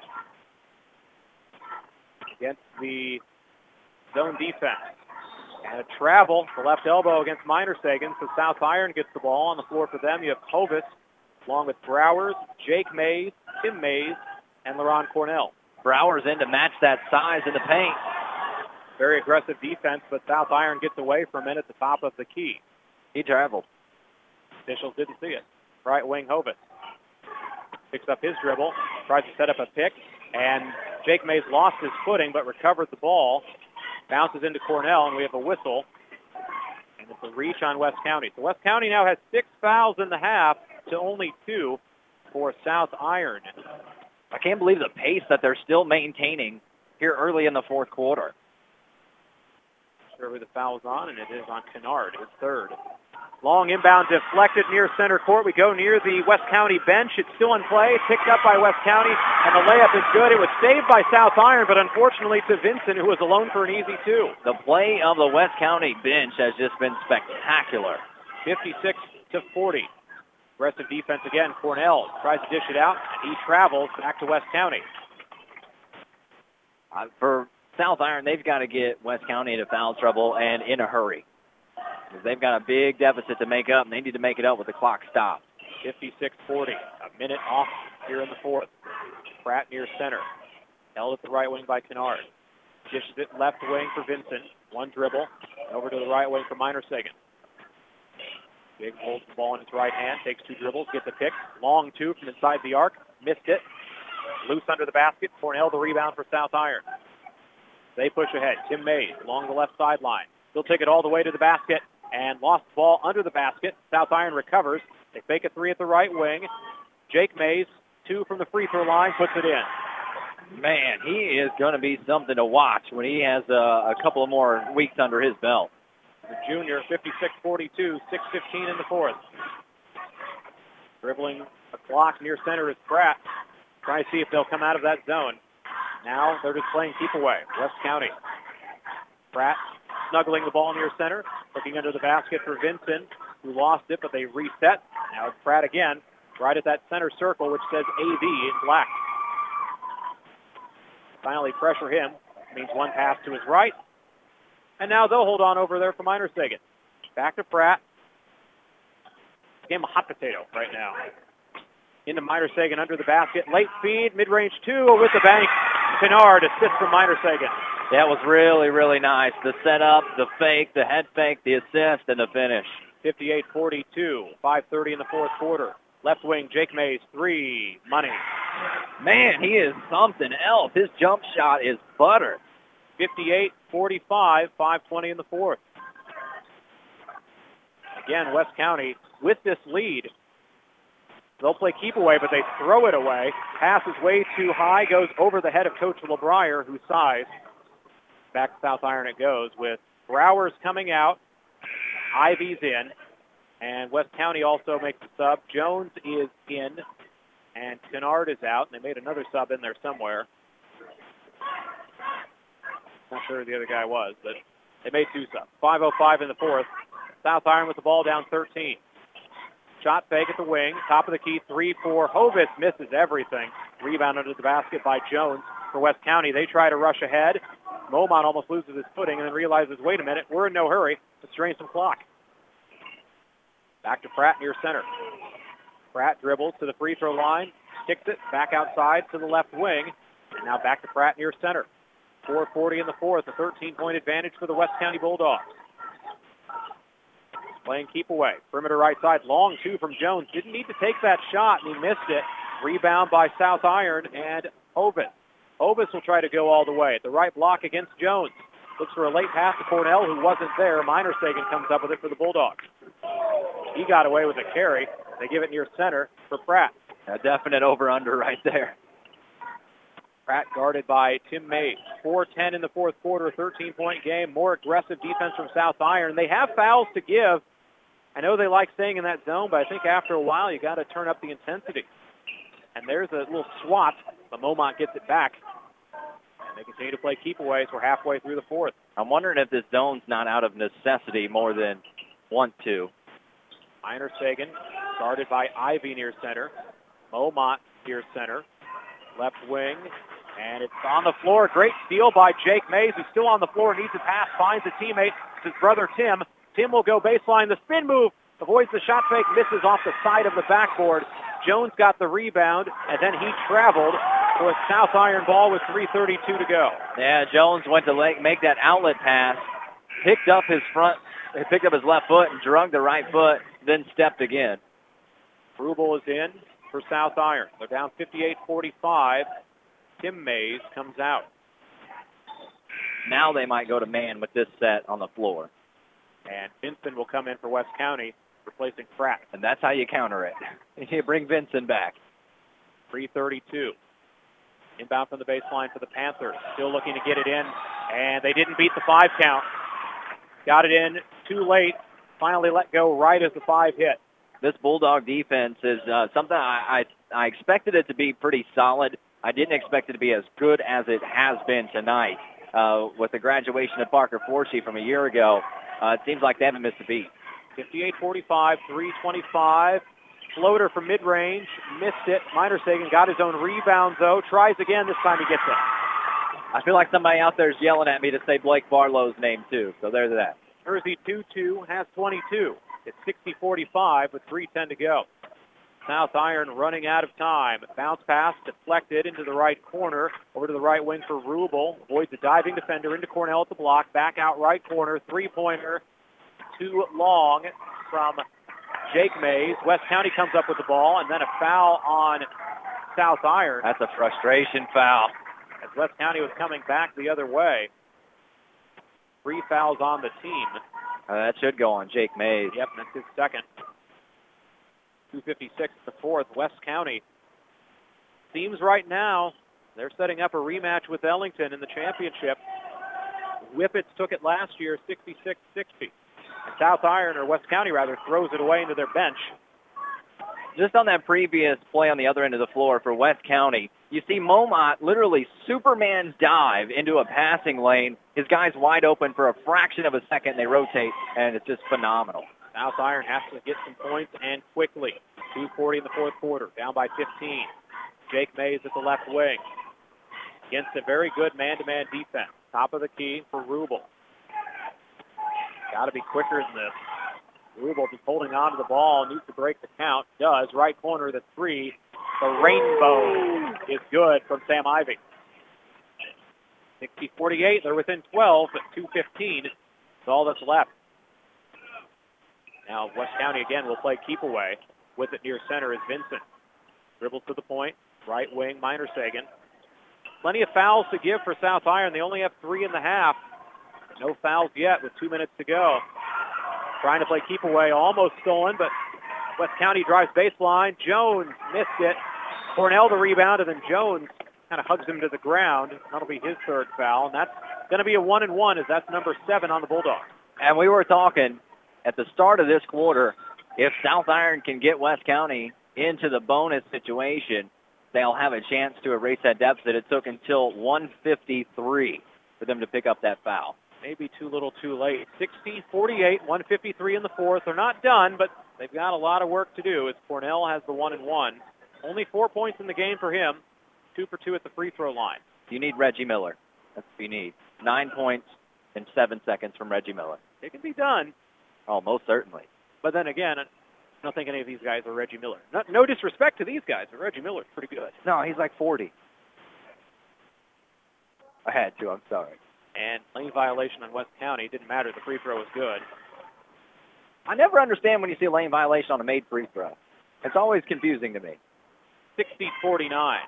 Against the zone defense. And a travel, the left elbow against Minor Sagan. So South Iron gets the ball on the floor for them. You have Hovis, along with Browers, Jake Mays, Tim Mays, and LaRon Cornell.
Browers in to match that size in the paint.
Very aggressive defense, but South Iron gets away from it at the top of the key.
He traveled.
Officials didn't see it. Right wing Hovis picks up his dribble, tries to set up a pick, and Jake Mays lost his footing but recovered the ball. Bounces into Cornell, and we have a whistle. And it's a reach on West County. So West County now has 6 fouls in the half to only 2 for South Iron.
I can't believe the pace that they're still maintaining here early in the fourth quarter.
Surely the foul's on, and it is on Kennard, his third. Long inbound deflected near center court. We go near the West County bench. It's still in play, picked up by West County, and the layup is good. It was saved by South Iron, but unfortunately to Vincent, who was alone for an easy 2.
The play of the West County bench has just been spectacular.
56-40. Aggressive defense again. Cornell tries to dish it out. He travels back to West County.
For South Iron, they've got to get West County into foul trouble and in a hurry. Because they've got a big deficit to make up, and they need to make it up with the clock stopped.
56-40. A minute off here in the fourth. Pratt near center. Held at the right wing by Kennard. Dishes it left wing for Vincent. One dribble. Over to the right wing for Minor Sagan. Big holds the ball in his right hand. Takes 2 dribbles. Gets a pick. Long 2 from inside the arc. Missed it. Loose under the basket. Cornell the rebound for South Iron. They push ahead. Tim Mays along the left sideline. He'll take it all the way to the basket and lost the ball under the basket. South Iron recovers. They fake a 3 at the right wing. Jake Mays, 2 from the free throw line, puts it in.
Man, he is going to be something to watch when he has a couple of more weeks under his belt.
The junior, 56-42, 6:15 in the fourth. Dribbling a clock near center is Pratt. Trying to see if they'll come out of that zone. Now they're just playing keep away. West County. Pratt snuggling the ball near center, looking under the basket for Vincent, who lost it, but they reset. Now it's Pratt again, right at that center circle, which says AV in black. Finally pressure him. Means one pass to his right. And now they'll hold on over there for Minor Sagan. Back to Pratt. Game of hot potato right now. Into Minor Sagan under the basket. Late feed, mid-range 2 with the bank. Kennard, assist from Minor Sagan.
That was really, really nice. The setup, the fake, the head fake, the assist, and the finish.
58-42, 5:30 in the fourth quarter. Left wing, Jake Mays, 3, money.
Man, he is something else. His jump shot is butter.
58-45, 5:20 in the fourth. Again, West County with this lead. They'll play keep away, but they throw it away. Pass is way too high, goes over the head of Coach LeBrier, whose size. Back to South Iron it goes with Browers coming out. Ivy's in. And West County also makes a sub. Jones is in. And Kennard is out. And they made another sub in there somewhere. Not sure who the other guy was, but they made 2 subs. 5:05 in the fourth. South Iron with the ball down 13. Shot fake at the wing. Top of the key, 3 for Hovis. Misses everything. Rebound under the basket by Jones for West County. They try to rush ahead. Momont almost loses his footing and then realizes, wait a minute, we're in no hurry. Let's drain some clock. Back to Pratt near center. Pratt dribbles to the free throw line. Kicks it back outside to the left wing. And now back to Pratt near center. 4:40 in the fourth. A 13-point advantage for the West County Bulldogs. playing keep away. Perimeter right side, long two from Jones. Didn't need to take that shot, and he missed it. Rebound by South Iron and Hovis. Hovis will try to go all the way at the right block against Jones. Looks for a late pass to Cornell, who wasn't there. Minor Sagan comes up with it for the Bulldogs. He got away with a carry. They give it near center for Pratt.
A definite over-under right there.
Pratt guarded by Tim Mays. 4:10 in the fourth quarter, 13-point game. More aggressive defense from South Iron. They have fouls to give. I know they like staying in that zone, but I think after a while you got to turn up the intensity. And there's a little swat, but Momont gets it back. And they continue to play keep-aways. We're halfway through the fourth.
I'm wondering if this zone's not out of necessity more than want to.
Minor Sagan guarded by Ivy near center. Momont near center. Left wing. And it's on the floor. Great steal by Jake Mays, who's still on the floor, needs a pass, finds a teammate. It's his brother Tim. Tim will go baseline. The spin move avoids the shot fake, misses off the side of the backboard. Jones got the rebound, and then he traveled for a South Iron ball with 3:32 to go.
Yeah, Jones went to make that outlet pass, picked up his left foot and drug the right foot, then stepped again.
Rubel is in for South Iron. They're down 58-45. Tim Mays comes out.
Now they might go to man with this set on the floor.
And Vincent will come in for West County, replacing Pratt.
And that's how you counter it. You bring Vincent back.
3:32. Inbound from the baseline for the Panthers. Still looking to get it in, and they didn't beat the 5 count. Got it in too late. Finally let go right as the 5 hit.
This Bulldog defense is something I expected it to be pretty solid. I didn't expect it to be as good as it has been tonight. With the graduation of Parker Forsey from a year ago, it seems like they haven't missed a beat.
58-45, 3:25. Floater from mid-range, missed it. Minor Sagan got his own rebound, though. Tries again. This time he gets it.
I feel like somebody out there is yelling at me to say Blake Barlow's name, too. So there's that.
Jersey 2-2 has 22. It's 60-45 with 3:10 to go. South Iron running out of time. Bounce pass deflected into the right corner. Over to the right wing for Rubel. Avoids a diving defender into Cornell at the block. Back out right corner. Three-pointer. Too long from Jake Mays. West County comes up with the ball, and then a foul on South Iron.
That's a frustration foul.
As West County was coming back the other way. 3 fouls on the team.
That should go on Jake Mays.
Yep, that's his second. 2:56 in the fourth. West County seems right now they're setting up a rematch with Ellington in the championship. Whippets took it last year, 66-60. And South Iron, or West County rather, throws it away into their bench.
Just on that previous play on the other end of the floor for West County, you see Momont literally Superman dive into a passing lane. His guy's wide open for a fraction of a second. They rotate, and it's just phenomenal.
South Iron has to get some points, and quickly. 2:40 in the fourth quarter, down by 15. Jake Mays at the left wing against a very good man-to-man defense. Top of the key for Rubel. Got to be quicker than this. Rubel just holding on to the ball, needs to break the count. Does. Right corner, the 3. The rainbow is good from Sam Ivy. 60-48. They're within 12 at 2:15. That's all that's left. Now West County again will play keep away. With it near center is Vincent. Dribbles to the point. Right wing, Minor Sagan. Plenty of fouls to give for South Iron. They only have 3.5. No fouls yet with 2 minutes to go. Trying to play keep away. Almost stolen, but West County drives baseline. Jones missed it. Cornell the rebound, and then Jones kind of hugs him to the ground. That'll be his third foul, and that's going to be a 1-and-1 as that's number 7 on the Bulldogs.
And we were talking at the start of this quarter, if South Iron can get West County into the bonus situation, they'll have a chance to erase that deficit. It took until 1:53 for them to pick up that foul.
Maybe too little too late. 60-48, 1:53 in the fourth. They're not done, but they've got a lot of work to do as Cornell has the 1-and-1. Only 4 points in the game for him. 2 for 2 at the free throw line.
You need Reggie Miller. That's what you need. 9 points in 7 seconds from Reggie Miller.
It can be done.
Oh, most certainly.
But then again, I don't think any of these guys are Reggie Miller. No disrespect to these guys, but Reggie Miller's pretty good.
No, he's like 40. I had to, I'm sorry.
And lane violation on West County. Didn't matter. The free throw was good.
I never understand when you see a lane violation on a made free throw. It's always confusing to me.
60-49.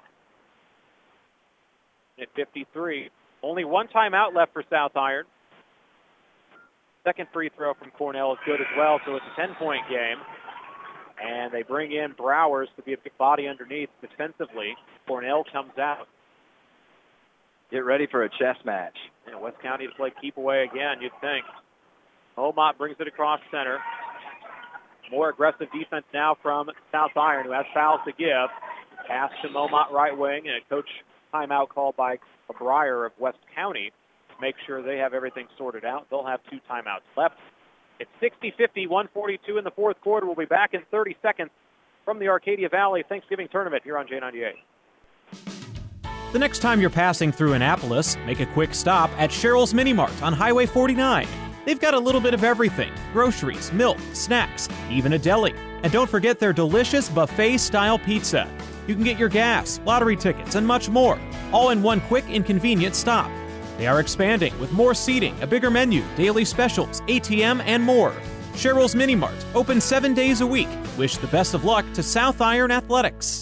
At 53. Only one timeout left for South Iron. Second free throw from Cornell is good as well, so it's a 10-point game. And they bring in Browers to be a big body underneath defensively. Cornell comes out.
Get ready for a chess match.
Yeah, West County to play keep away again, you'd think. Omot brings it across center. More aggressive defense now from South Iron, who has fouls to give. Pass to Momot right wing, and a coach timeout called by Breyer of West County to make sure they have everything sorted out. They'll have 2 timeouts left. It's 60-50, 1:42 in the fourth quarter. We'll be back in 30 seconds from the Arcadia Valley Thanksgiving Tournament here on J98.
The next time you're passing through Annapolis, make a quick stop at Cheryl's Mini Mart on Highway 49. They've got a little bit of everything: groceries, milk, snacks, even a deli. And don't forget their delicious buffet-style pizza. You can get your gas, lottery tickets, and much more, all in one quick and convenient stop. They are expanding with more seating, a bigger menu, daily specials, ATM, and more. Cheryl's Mini Mart, open 7 days a week. Wish the best of luck to South Iron Athletics.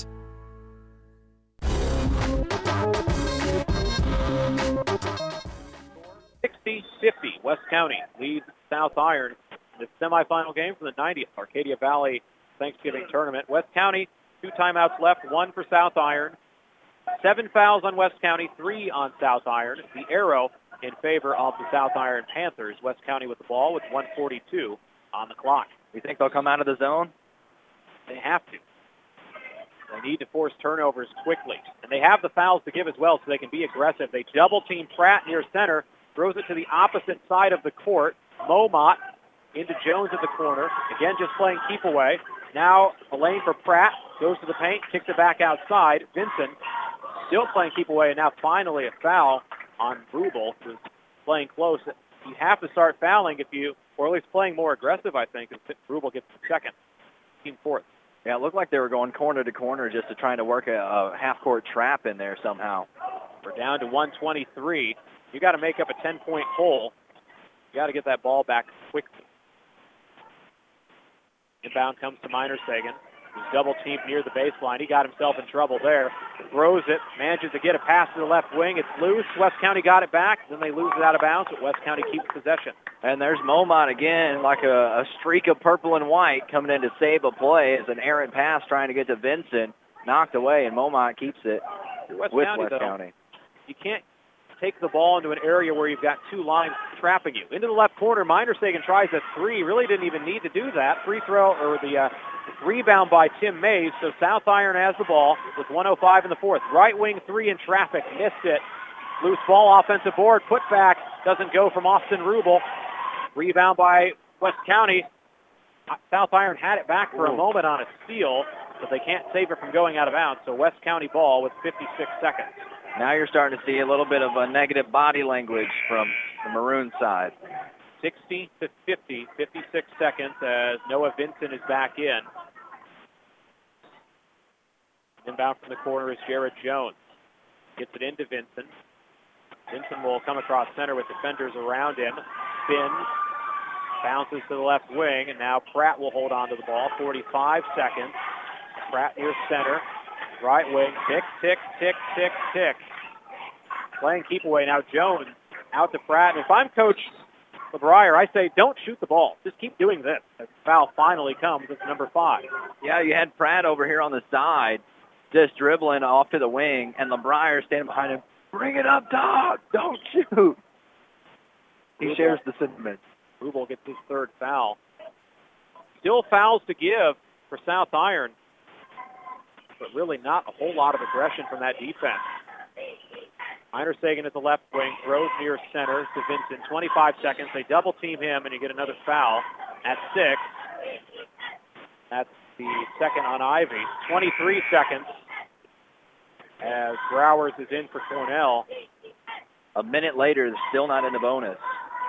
60-50, West County leads South Iron in the semifinal game for the 90th Arcadia Valley Thanksgiving Tournament. West County, 2 timeouts left, 1 for South Iron. 7 fouls on West County, 3 on South Iron. The arrow in favor of the South Iron Panthers. West County with the ball with 1:42 on the clock.
You think they'll come out of the zone?
They have to. They need to force turnovers quickly. And they have the fouls to give as well, so they can be aggressive. They double-team Pratt near center, throws it to the opposite side of the court. Momot into Jones at the corner. Again, just playing keep away. Now a lane for Pratt. Goes to the paint, kicks it back outside. Vincent still playing keep away, and now finally a foul on Rubel, who's playing close. You have to start fouling if you, or at least playing more aggressive, I think, if Rubel gets the second. Team fourth.
Yeah, it looked like they were going corner to corner just to trying to work a half-court trap in there somehow.
We're down to 123. You got to make up a 10-point hole. You got to get that ball back quickly. Inbound comes to Minor Sagan. He's double-teamed near the baseline. He got himself in trouble there. Throws it, manages to get a pass to the left wing. It's loose. West County got it back. Then they lose it out of bounds, but West County keeps possession.
And there's Momot again, like a streak of purple and white coming in to save a play. It's an errant pass trying to get to Vincent. Knocked away, and Momot keeps it with West County.
You can't take the ball into an area where you've got 2 lines trapping you. Into the left corner, Minor Sagan tries a 3. Really didn't even need to do that. Free throw, or the rebound by Tim Mays. So South Iron has the ball with 1:05 in the fourth. Right wing 3 in traffic. Missed it. Loose ball, offensive board. Put back. Doesn't go from Austin Rubel. Rebound by West County. South Iron had it back for a moment on a steal, but they can't save it from going out of bounds. So West County ball with 56 seconds.
Now you're starting to see a little bit of a negative body language from the Maroon side.
60-50, 56 seconds as Noah Vincent is back in. Inbound from the corner is Jared Jones. Gets it into Vincent. Vincent will come across center with defenders around him. Spins. Bounces to the left wing, and now Pratt will hold on to the ball. 45 seconds. Pratt near center. Right wing. Tick, tick, tick, tick, tick. Playing keep away. Now Jones out to Pratt. And if I'm Coach LeBrier, I say don't shoot the ball. Just keep doing this. As foul finally comes. It's number 5.
Yeah, you had Pratt over here on the side just dribbling off to the wing, and LeBrier standing behind him. Bring it up, dog. Don't shoot. He shares the sentiment.
Rubel gets his 3rd foul. Still fouls to give for South Iron, but really not a whole lot of aggression from that defense. Minor Sagan at the left wing, throws near center to Vincent. 25 seconds. They double team him, and you get another foul at 6. That's the second on Ivy. 23 seconds as Browers is in for Cornell.
A minute later, they're still not in the bonus.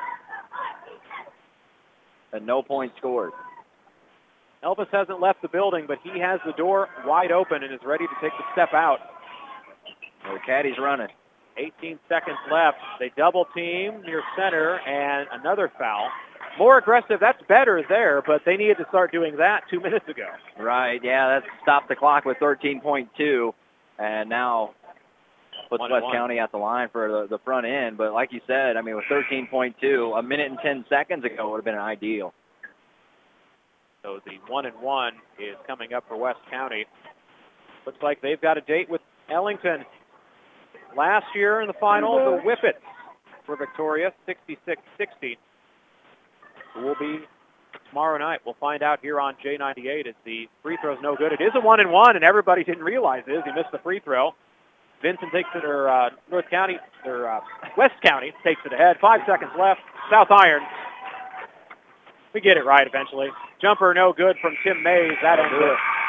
And no point scored.
Elvis hasn't left the building, but he has the door wide open and is ready to take the step out.
The caddy's running.
18 seconds left. They double team near center, and another foul. more aggressive. That's better there, but they needed to start doing that 2 minutes ago.
Right, yeah, that stopped the clock with 13.2, and now puts West County at the line for the front end. But like you said, I mean, with 13.2, a minute and 10 seconds ago would have been ideal.
So the 1-1 is coming up for West County. Looks like they've got a date with Ellington. Last year in the final, the Whippets were victorious, 66-60. It will be tomorrow night. We'll find out here on J98 as the free throw's no good. It is a 1-1, and everybody didn't realize it. He missed the free throw. Vincent takes it, or West County takes it ahead. 5 seconds left. South Iron. We get it right eventually. Jumper no good from Tim Mays. That ends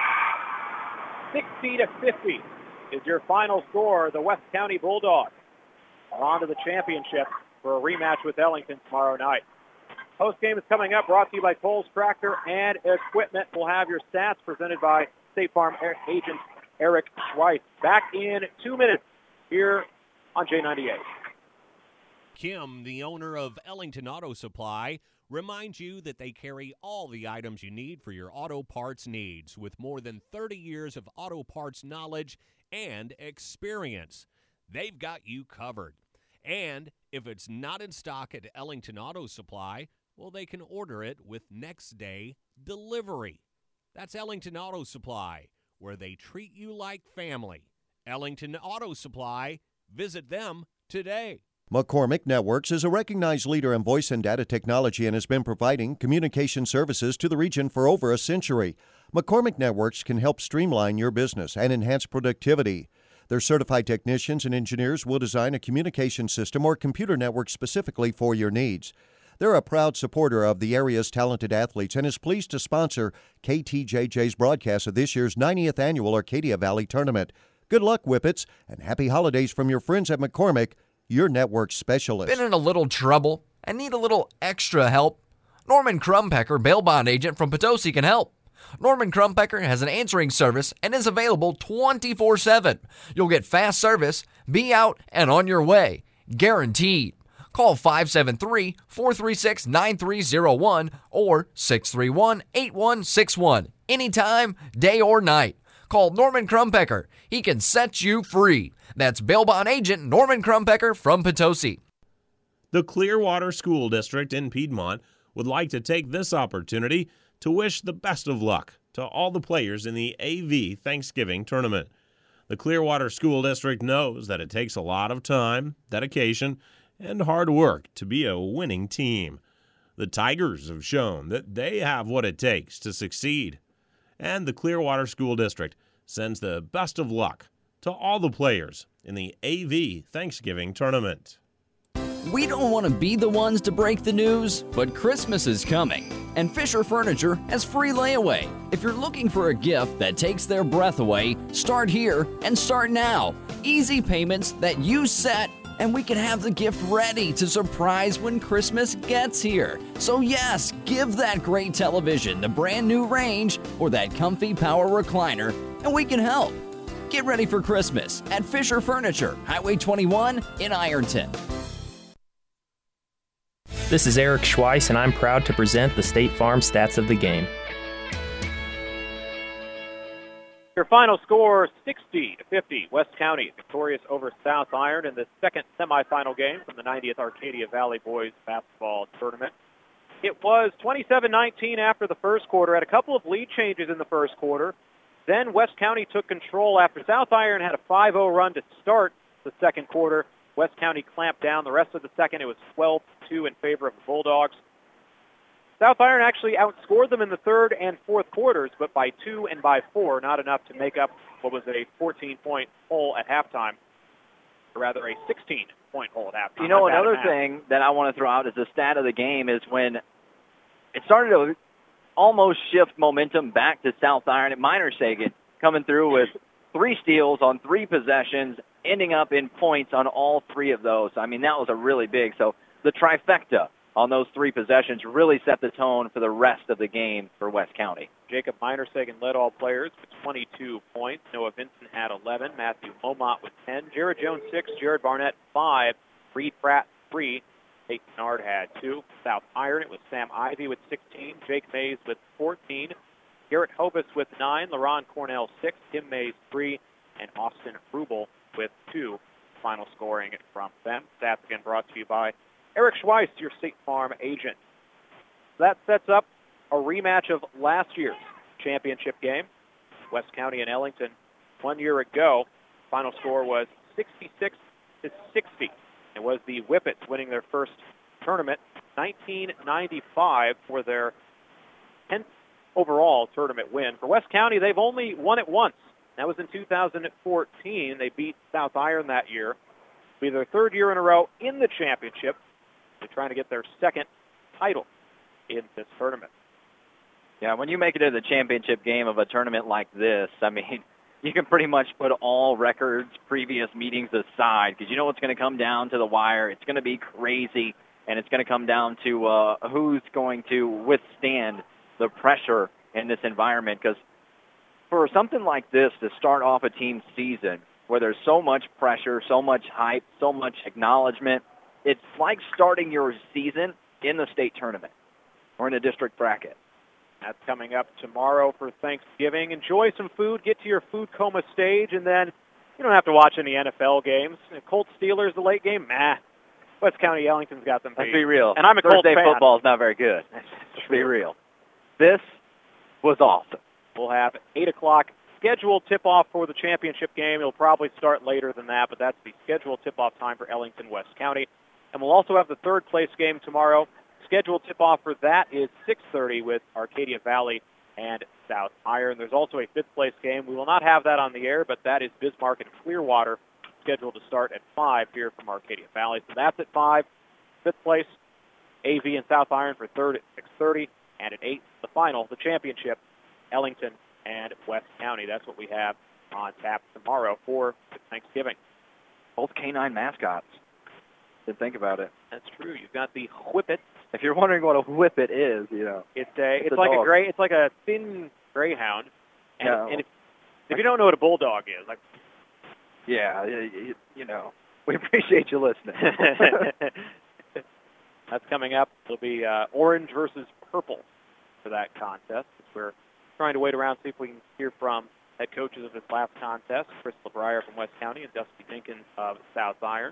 it. 60-50 is your final score. The West County Bulldogs are on to the championship for a rematch with Ellington tomorrow night. Postgame is coming up, brought to you by Kohl's Tractor and Equipment. We'll have your stats presented by State Farm agent Eric Schweitz. Back in 2 minutes here on J98.
Kim, the owner of Ellington Auto Supply, reminds you that they carry all the items you need for your auto parts needs with more than 30 years of auto parts knowledge and experience. They've got you covered. And if it's not in stock at Ellington Auto Supply, well, they can order it with next-day delivery. That's Ellington Auto Supply, where they treat you like family. Ellington Auto Supply. Visit them today.
McCormick Networks is a recognized leader in voice and data technology and has been providing communication services to the region for over a century. McCormick Networks can help streamline your business and enhance productivity. Their certified technicians and engineers will design a communication system or computer network specifically for your needs. They're a proud supporter of the area's talented athletes and is pleased to sponsor KTJJ's broadcast of this year's 90th annual Arcadia Valley Tournament. Good luck, Whippets, and happy holidays from your friends at McCormick, your network specialist.
Been in a little trouble and need a little extra help? Norman Krumpecker, bail bond agent from Potosi, can help. Norman Krumpecker has an answering service and is available 24/7. You'll get fast service, be out, and on your way. Guaranteed. Call 573-436-9301 or 631-8161. Anytime, day or night. Call Norman Krumpecker. He can set you free. That's bail bond agent Norman Krumpecker from Potosi.
The Clearwater School District in Piedmont would like to take this opportunity to wish the best of luck to all the players in the AV Thanksgiving Tournament. The Clearwater School District knows that it takes a lot of time, dedication, and hard work to be a winning team. The Tigers have shown that they have what it takes to succeed. And the Clearwater School District sends the best of luck to all the players in the AV Thanksgiving Tournament.
We don't want to be the ones to break the news, but Christmas is coming, and Fisher Furniture has free layaway. If you're looking for a gift that takes their breath away, start here and start now. Easy payments that you set, and we can have the gift ready to surprise when Christmas gets here. So yes, give that great television the brand new range or that comfy power recliner, and we can help. Get ready for Christmas at Fisher Furniture, Highway 21 in Ironton.
This is Eric Schweiss, and I'm proud to present the State Farm Stats of the Game.
Your final score, 60-50. West County victorious over South Iron in the second semifinal game from the 90th Arcadia Valley Boys Basketball Tournament. It was 27-19 after the first quarter. Had a couple of lead changes in the first quarter. Then West County took control after South Iron had a 5-0 run to start the second quarter. West County clamped down the rest of the second. It was 12-2 in favor of the Bulldogs. South Iron actually outscored them in the third and fourth quarters, but by 2 and by 4, not enough to make up what was a 14-point hole at halftime, or rather a 16-point hole at halftime.
You know, another thing that I want to throw out as a stat of the game is when it started to almost shift momentum back to South Iron at Minor Sagan, coming through with 3 steals on 3 possessions, ending up in points on all 3 of those. I mean, that was a really big. So the trifecta on those 3 possessions really set the tone for the rest of the game for West County.
Jacob Minor-Sagan led all players with 22 points. Noah Vincent had 11. Matthew Momot with 10. Jared Jones 6. Jared Barnett 5. Reed Pratt 3. Tate Kennard had 2. South Iron, it was Sam Ivy with 16, Jake Mays with 14, Garrett Hobus with 9, LaRon Cornell 6, Tim Mays 3, and Austin Rubel with 2. Final scoring from them. Stats again brought to you by Eric Schweiss, your State Farm agent. That sets up a rematch of last year's championship game. West County and Ellington 1 year ago. Final score was 66-60. It was the Whippets winning their first tournament, 1995, for their 10th overall tournament win. For West County, they've only won it once. That was in 2014. They beat South Iron that year. It'll be their 3rd year in a row in the championship. They're trying to get their 2nd title in this tournament.
Yeah, when you make it to the championship game of a tournament like this, I mean, you can pretty much put all records, previous meetings aside, because you know it's going to come down to the wire. It's going to be crazy, and it's going to come down to who's going to withstand the pressure in this environment. Because for something like this to start off a team season where there's so much pressure, so much hype, so much acknowledgement, it's like starting your season in the state tournament or in a district bracket.
That's coming up tomorrow for Thanksgiving. Enjoy some food, get to your food coma stage, and then you don't have to watch any NFL games. Colts Steelers, the late game, West County Ellington's got them beat.
Let's be real.
And I'm a
Thursday
Colts fan.
Football is not very good. Let's be real. This was awesome.
We'll have 8 o'clock scheduled tip-off for the championship game. It'll probably start later than that, but that's the scheduled tip-off time for Ellington, West County. And we'll also have the 3rd place game tomorrow. Scheduled tip-off for that is 6:30 with Arcadia Valley and South Iron. There's also a 5th place game. We will not have that on the air, but that is Bismarck and Clearwater, scheduled to start at 5 here from Arcadia Valley. So that's at 5. 5th place, AV and South Iron for 3rd at 6:30, and at 8, the final, the championship, Ellington and West County. That's what we have on tap tomorrow for Thanksgiving.
Both canine mascots. Didn't think about it.
That's true. You've got the Whippet.
If you're wondering what a Whippet is, you know,
it's
a
like
dog.
It's like a thin greyhound. And,
No.
and if you don't know what a bulldog is, like,
yeah, you know, we appreciate you listening.
That's coming up. It'll be orange versus purple for that contest. We're trying to wait around, see if we can hear from head coaches of this last contest, Chris LeBrier from West County and Dusty Dinkins of South Iron.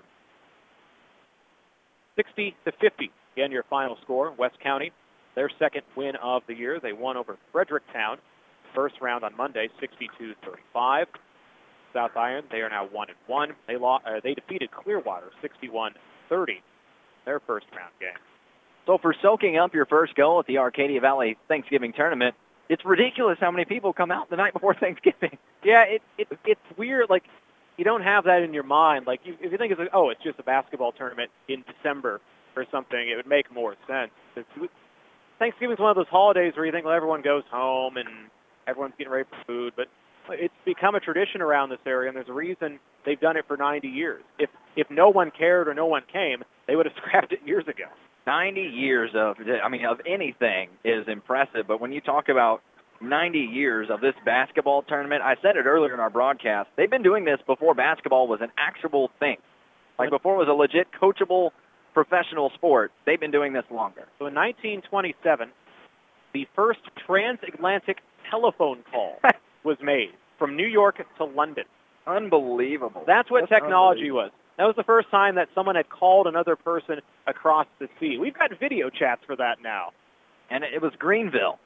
60-50, again, your final score. West County, their 2nd win of the year. They won over Fredericktown first round on Monday, 62-35. South Iron, they are now 1-1. They defeated Clearwater 61-30, their first round game.
So for soaking up your first goal at the Arcadia Valley Thanksgiving Tournament, it's ridiculous how many people come out the night before Thanksgiving.
Yeah, it's weird. Like, you don't have that in your mind. Like, if you think it's like, oh, it's just a basketball tournament in December or something, it would make more sense. Thanksgiving's one of those holidays where you think, well, everyone goes home and everyone's getting ready for food, but it's become a tradition around this area, and there's a reason they've done it for 90 years. If no one cared or no one came, they would have scrapped it years ago.
90 years of anything is impressive, but when you talk about 90 years of this basketball tournament, I said it earlier in our broadcast, they've been doing this before basketball was an actual thing. Like before it was a legit coachable professional sport, they've been doing this longer.
So in 1927, the first transatlantic telephone call was made from New York to London.
Unbelievable.
That's what technology was. That was the first time that someone had called another person across the sea. We've got video chats for that now.
And it was Greenville.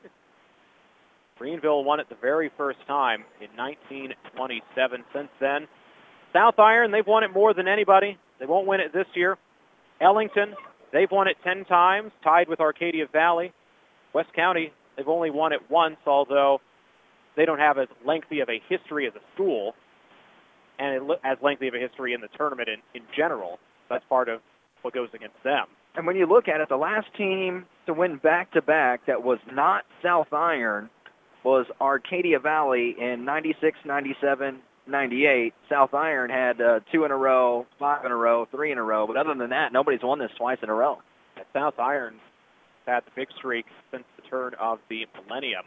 Greenville won it the very first time in 1927. Since then, South Iron, they've won it more than anybody. They won't win it this year. Ellington, they've won it 10 times, tied with Arcadia Valley. West County, they've only won it once, although they don't have as lengthy of a history as a school and as lengthy of a history in the tournament in general. That's part of what goes against them.
And when you look at it, the last team to win back-to-back that was not South Iron was Arcadia Valley in 96, 97, 98. South Iron had 2 in a row, 5 in a row, 3 in a row. But other than that, nobody's won this twice in a row.
South Iron had the big streak since the turn of the millennium.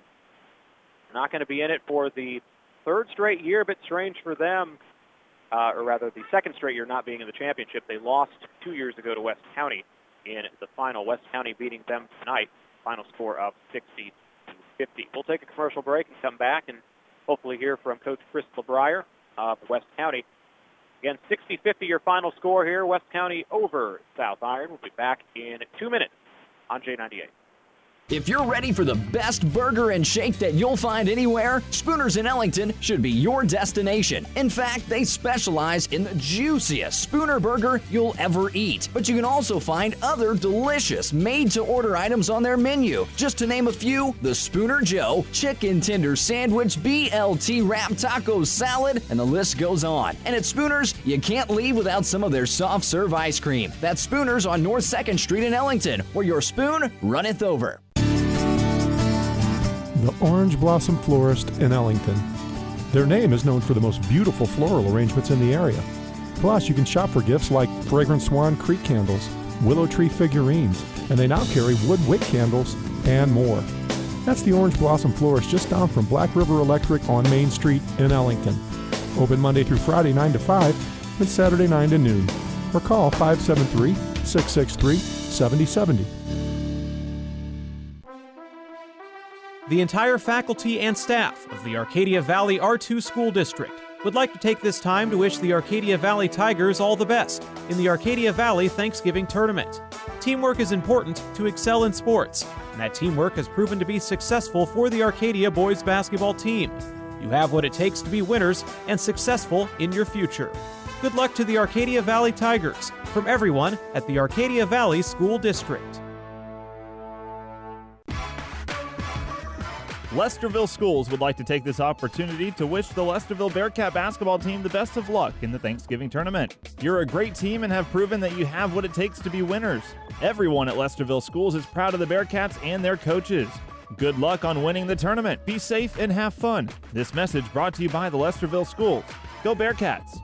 Not going to be in it for the 3rd straight year, but strange for them, or rather the 2nd straight year not being in the championship. They lost 2 years ago to West County in the final. West County beating them tonight, final score of 60-50. We'll take a commercial break and come back and hopefully hear from Coach Chris LeBrier of West County. Again, 60-50 your final score here. West County over South Iron. We'll be back in 2 minutes on J98.
If you're ready for the best burger and shake that you'll find anywhere, Spooner's in Ellington should be your destination. In fact, they specialize in the juiciest Spooner burger you'll ever eat. But you can also find other delicious made-to-order items on their menu. Just to name a few, the Spooner Joe, Chicken Tender Sandwich, BLT Wrap Taco Salad, and the list goes on. And at Spooner's, you can't leave without some of their soft serve ice cream. That's Spooner's on North 2nd Street in Ellington, where your spoon runneth over.
The Orange Blossom Florist in Ellington. Their name is known for the most beautiful floral arrangements in the area. Plus, you can shop for gifts like Fragrant Swan Creek candles, Willow Tree figurines, and they now carry wood wick candles and more. That's the Orange Blossom Florist just down from Black River Electric on Main Street in Ellington. Open Monday through Friday 9 to 5 and Saturday 9 to noon. Or call 573-663-7070.
The entire faculty and staff of the Arcadia Valley R2 School District would like to take this time to wish the Arcadia Valley Tigers all the best in the Arcadia Valley Thanksgiving Tournament. Teamwork is important to excel in sports, and that teamwork has proven to be successful for the Arcadia boys basketball team. You have what it takes to be winners and successful in your future. Good luck to the Arcadia Valley Tigers from everyone at the Arcadia Valley School District.
Lesterville Schools would like to take this opportunity to wish the Lesterville Bearcat basketball team the best of luck in the Thanksgiving tournament. You're a great team and have proven that you have what it takes to be winners. Everyone at Lesterville Schools is proud of the Bearcats and their coaches. Good luck on winning the tournament. Be safe and have fun. This message brought to you by the Lesterville Schools. Go Bearcats!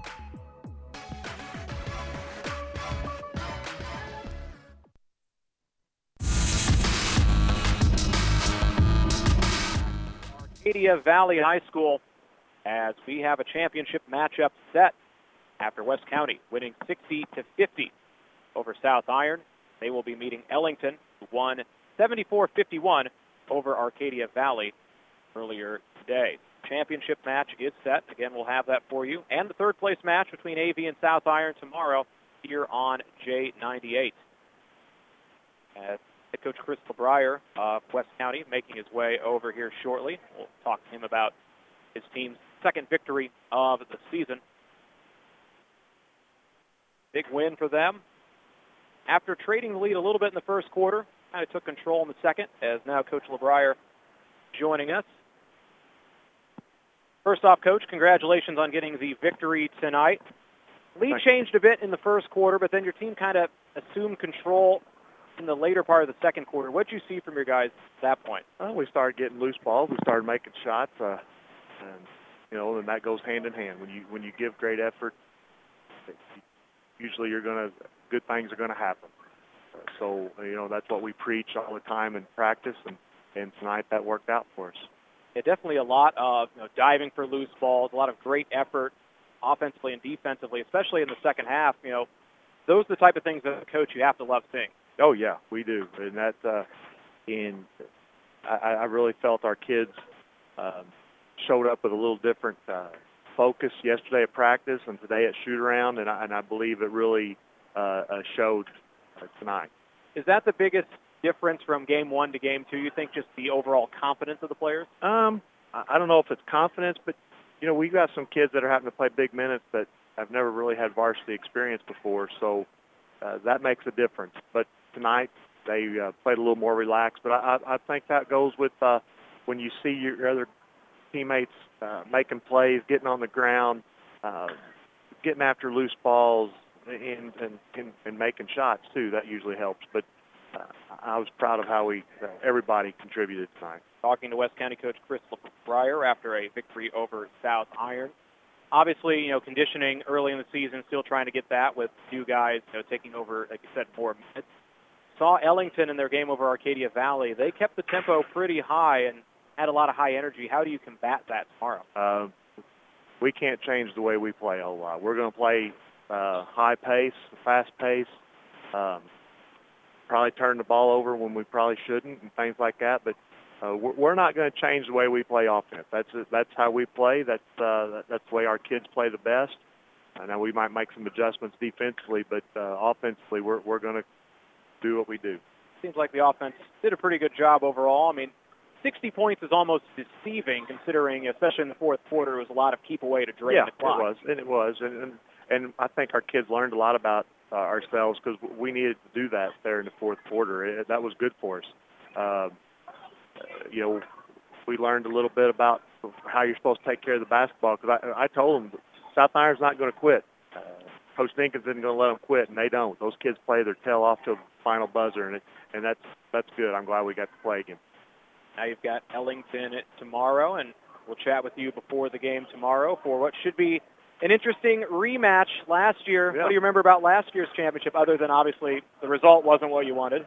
Arcadia Valley High School, as we have a championship matchup set after West County winning 60-50 over South Iron. They will be meeting Ellington, who won 74-51 over Arcadia Valley earlier today. Championship match is set. Again, we'll have that for you. And the third place match between AV and South Iron tomorrow here on J98. As Head Coach Chris LeBrier of West County making his way over here shortly. We'll talk to him about his team's second victory of the season. Big win for them. After trading the lead a little bit in the first quarter, kind of took control in the second, as now Coach LeBrier joining us. First off, Coach, congratulations on getting the victory tonight. Lead changed a bit in the first quarter, but then your team kind of assumed control in the later part of the second quarter. What did you see from your guys at that point?
We started getting loose balls. We started making shots, and and that goes hand in hand. When you give great effort, usually good things are gonna happen. So that's what we preach all the time in practice, and tonight that worked out for us.
Yeah, definitely a lot of diving for loose balls, a lot of great effort offensively and defensively, especially in the second half. Those are the type of things as a coach you have to love seeing.
Oh yeah, we do, and that's I really felt our kids showed up with a little different focus yesterday at practice and today at shoot-around, and I believe it really showed tonight.
Is that the biggest difference from game one to game two? You think just the overall confidence of the players?
I don't know if it's confidence, but we've got some kids that are having to play big minutes that have never really had varsity experience before, so that makes a difference. But tonight they played a little more relaxed, but I think that goes with when you see your other teammates making plays, getting on the ground, getting after loose balls, and making shots too. That usually helps. But I was proud of how everybody contributed tonight.
Talking to West County coach Chris LeBrier after a victory over South Iron. Obviously, conditioning early in the season, still trying to get that with two guys taking over, like you said, 4 minutes. Saw Ellington in their game over Arcadia Valley. They kept the tempo pretty high and had a lot of high energy. How do you combat that tomorrow?
We can't change the way we play a whole lot. We're going to play high pace, fast pace. probably turn the ball over when we probably shouldn't and things like that. But we're not going to change the way we play offense. That's how we play. That's the way our kids play the best. I know we might make some adjustments defensively, but offensively, we're going to do what we do.
Seems like the offense did a pretty good job overall. I mean, 60 points is almost deceiving considering, especially in the fourth quarter, it was a lot of keep away to drain the clock.
It was. And I think our kids learned a lot about ourselves because we needed to do that there in the fourth quarter. That was good for us. We learned a little bit about how you're supposed to take care of the basketball because I told them South Iron's not going to quit. Coach Dinkins isn't going to let them quit, and they don't. Those kids play their tail off to the final buzzer, and that's good. I'm glad we got to play again.
Now you've got Ellington tomorrow, and we'll chat with you before the game tomorrow for what should be an interesting rematch last year.
Yeah.
What do you remember about last year's championship other than obviously the result wasn't what you wanted?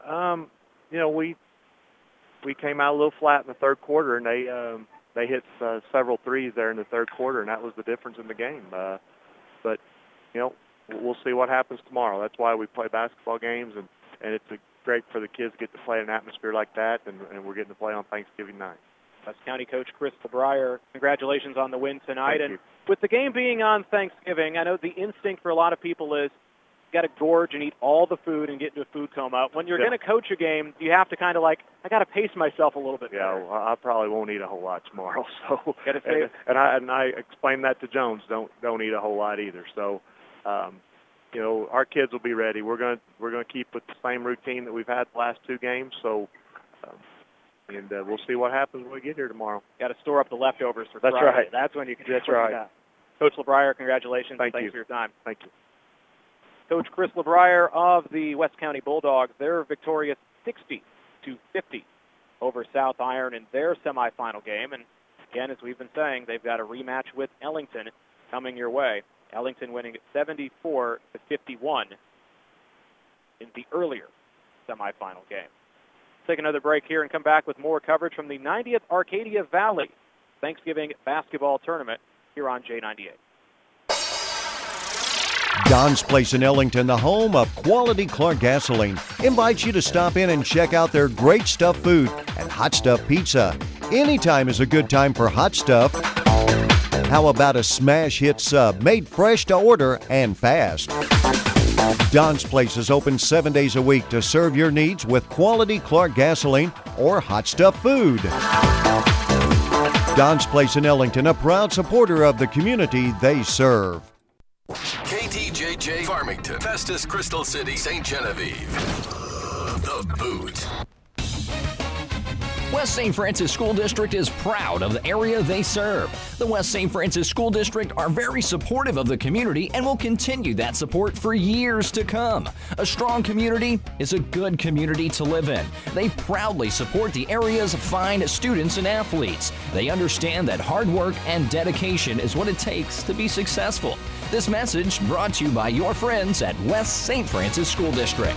We came out a little flat in the third quarter, and they hit several threes there in the third quarter, and that was the difference in the game. But we'll see what happens tomorrow. That's why we play basketball games, and it's great for the kids to get to play in an atmosphere like that, and we're getting to play on Thanksgiving night.
West County coach Chris LeBrier, congratulations on the win tonight.
Thank you.
With the game being on Thanksgiving, I know the instinct for a lot of people is you got to gorge and eat all the food and get into a food coma. When you're going to coach a game, you have to kind of I got to pace myself a little bit better.
Yeah, I probably won't eat a whole lot tomorrow. So
gotta save.
And I explained that to Jones. Don't eat a whole lot either. So, our kids will be ready. We're going to keep with the same routine that we've had the last two games. So, and we'll see what happens when we get here tomorrow.
Got to store up the leftovers for
That's
Friday.
right.
That's when you can.
That's right.
That. Coach LeBrier, congratulations.
Thanks
for your time.
Thank you.
Coach Chris LeBrier of the West County Bulldogs. They're victorious 60-50 over South Iron in their semifinal game. And again, as we've been saying, they've got a rematch with Ellington coming your way. Ellington winning 74-51 in the earlier semifinal game. Take another break here and come back with more coverage from the 90th Arcadia Valley Thanksgiving basketball tournament here on J98.
Don's Place in Ellington, the home of quality Clark gasoline, invites you to stop in and check out their great stuff food and hot stuff pizza. Anytime is a good time for hot stuff. How about a smash hit sub made fresh to order and fast? Don's Place is open 7 days a week to serve your needs with quality Clark gasoline or hot stuff food. Don's Place in Ellington, a proud supporter of the community they serve.
KTJJ Farmington, Festus, Crystal City, St. Genevieve. The Boot.
West St. Francis School District is proud of the area they serve. The West St. Francis School District are very supportive of the community and will continue that support for years to come. A strong community is a good community to live in. They proudly support the area's fine students and athletes. They understand that hard work and dedication is what it takes to be successful. This message brought to you by your friends at West St. Francis School District.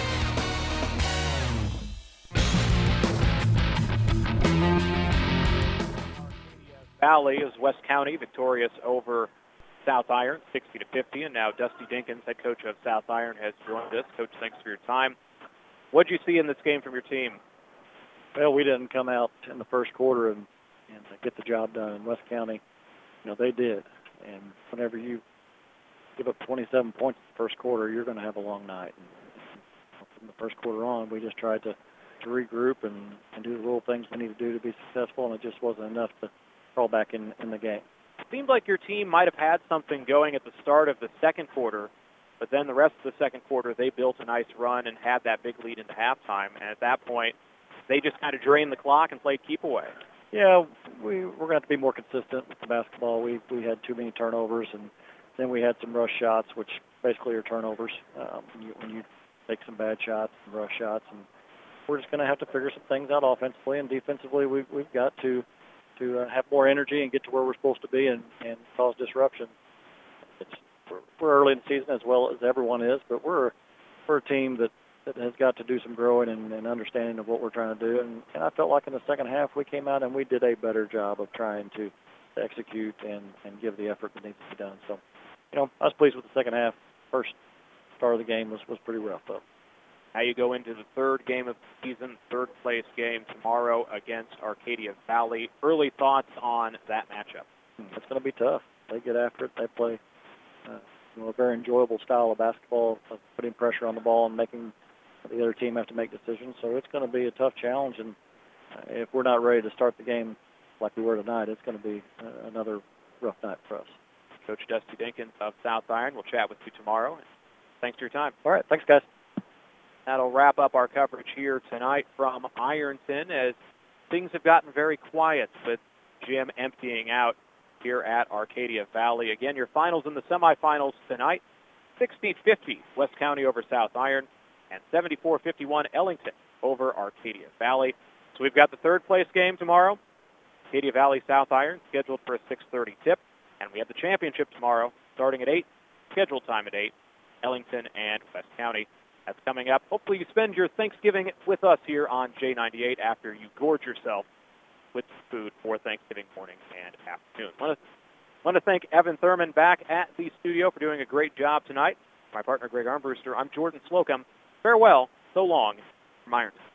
Valley is West County victorious over South Iron 60-50, and now Dusty Dinkins, head coach of South Iron, has joined us. Coach, thanks for your time. What did you see in this game from your team?
Well, we didn't come out in the first quarter and get the job done. In West County, they did. And whenever you give up 27 points in the first quarter, you're going to have a long night. And from the first quarter on, we just tried to regroup and do the little things we need to do to be successful, and it just wasn't enough to crawl back in the game.
It seemed like your team might have had something going at the start of the second quarter, but then the rest of the second quarter, they built a nice run and had that big lead into halftime. And at that point, they just kind of drained the clock and played keep away.
Yeah, we're going to have to be more consistent with the basketball. We had too many turnovers, and then we had some rush shots, which basically are turnovers when you take some bad shots and rush shots. And we're just going to have to figure some things out offensively and defensively. We've got to have more energy and get to where we're supposed to be and cause disruption. We're early in the season as well as everyone is, but we're a team that has got to do some growing and understanding of what we're trying to do. And I felt like in the second half we came out and we did a better job of trying to execute and give the effort that needs to be done. So, I was pleased with the second half. First start of the game was pretty rough, though.
Now you go into the third game of the season, third place game tomorrow against Arcadia Valley. Early thoughts on that matchup?
It's going to be tough. They get after it. They play a very enjoyable style of basketball, of putting pressure on the ball and making the other team have to make decisions. So it's going to be a tough challenge. And if we're not ready to start the game like we were tonight, it's going to be another rough night for us.
Coach Dusty Dinkins of South Iron. We'll chat with you tomorrow. Thanks for your time.
All right. Thanks, guys.
That'll wrap up our coverage here tonight from Ironton as things have gotten very quiet with gym emptying out here at Arcadia Valley. Again, your finals in the semifinals tonight, 16-50 West County over South Iron and 74-51 Ellington over Arcadia Valley. So we've got the third place game tomorrow, Arcadia Valley South Iron, scheduled for a 6:30 tip. And we have the championship tomorrow, starting at 8, scheduled time at 8, Ellington and West County. That's coming up. Hopefully you spend your Thanksgiving with us here on J98 after you gorge yourself with food for Thanksgiving morning and afternoon. I want to thank Evan Thurman back at the studio for doing a great job tonight. My partner, Greg Armbruster, I'm Jordan Slocum. Farewell. So long from Ironton.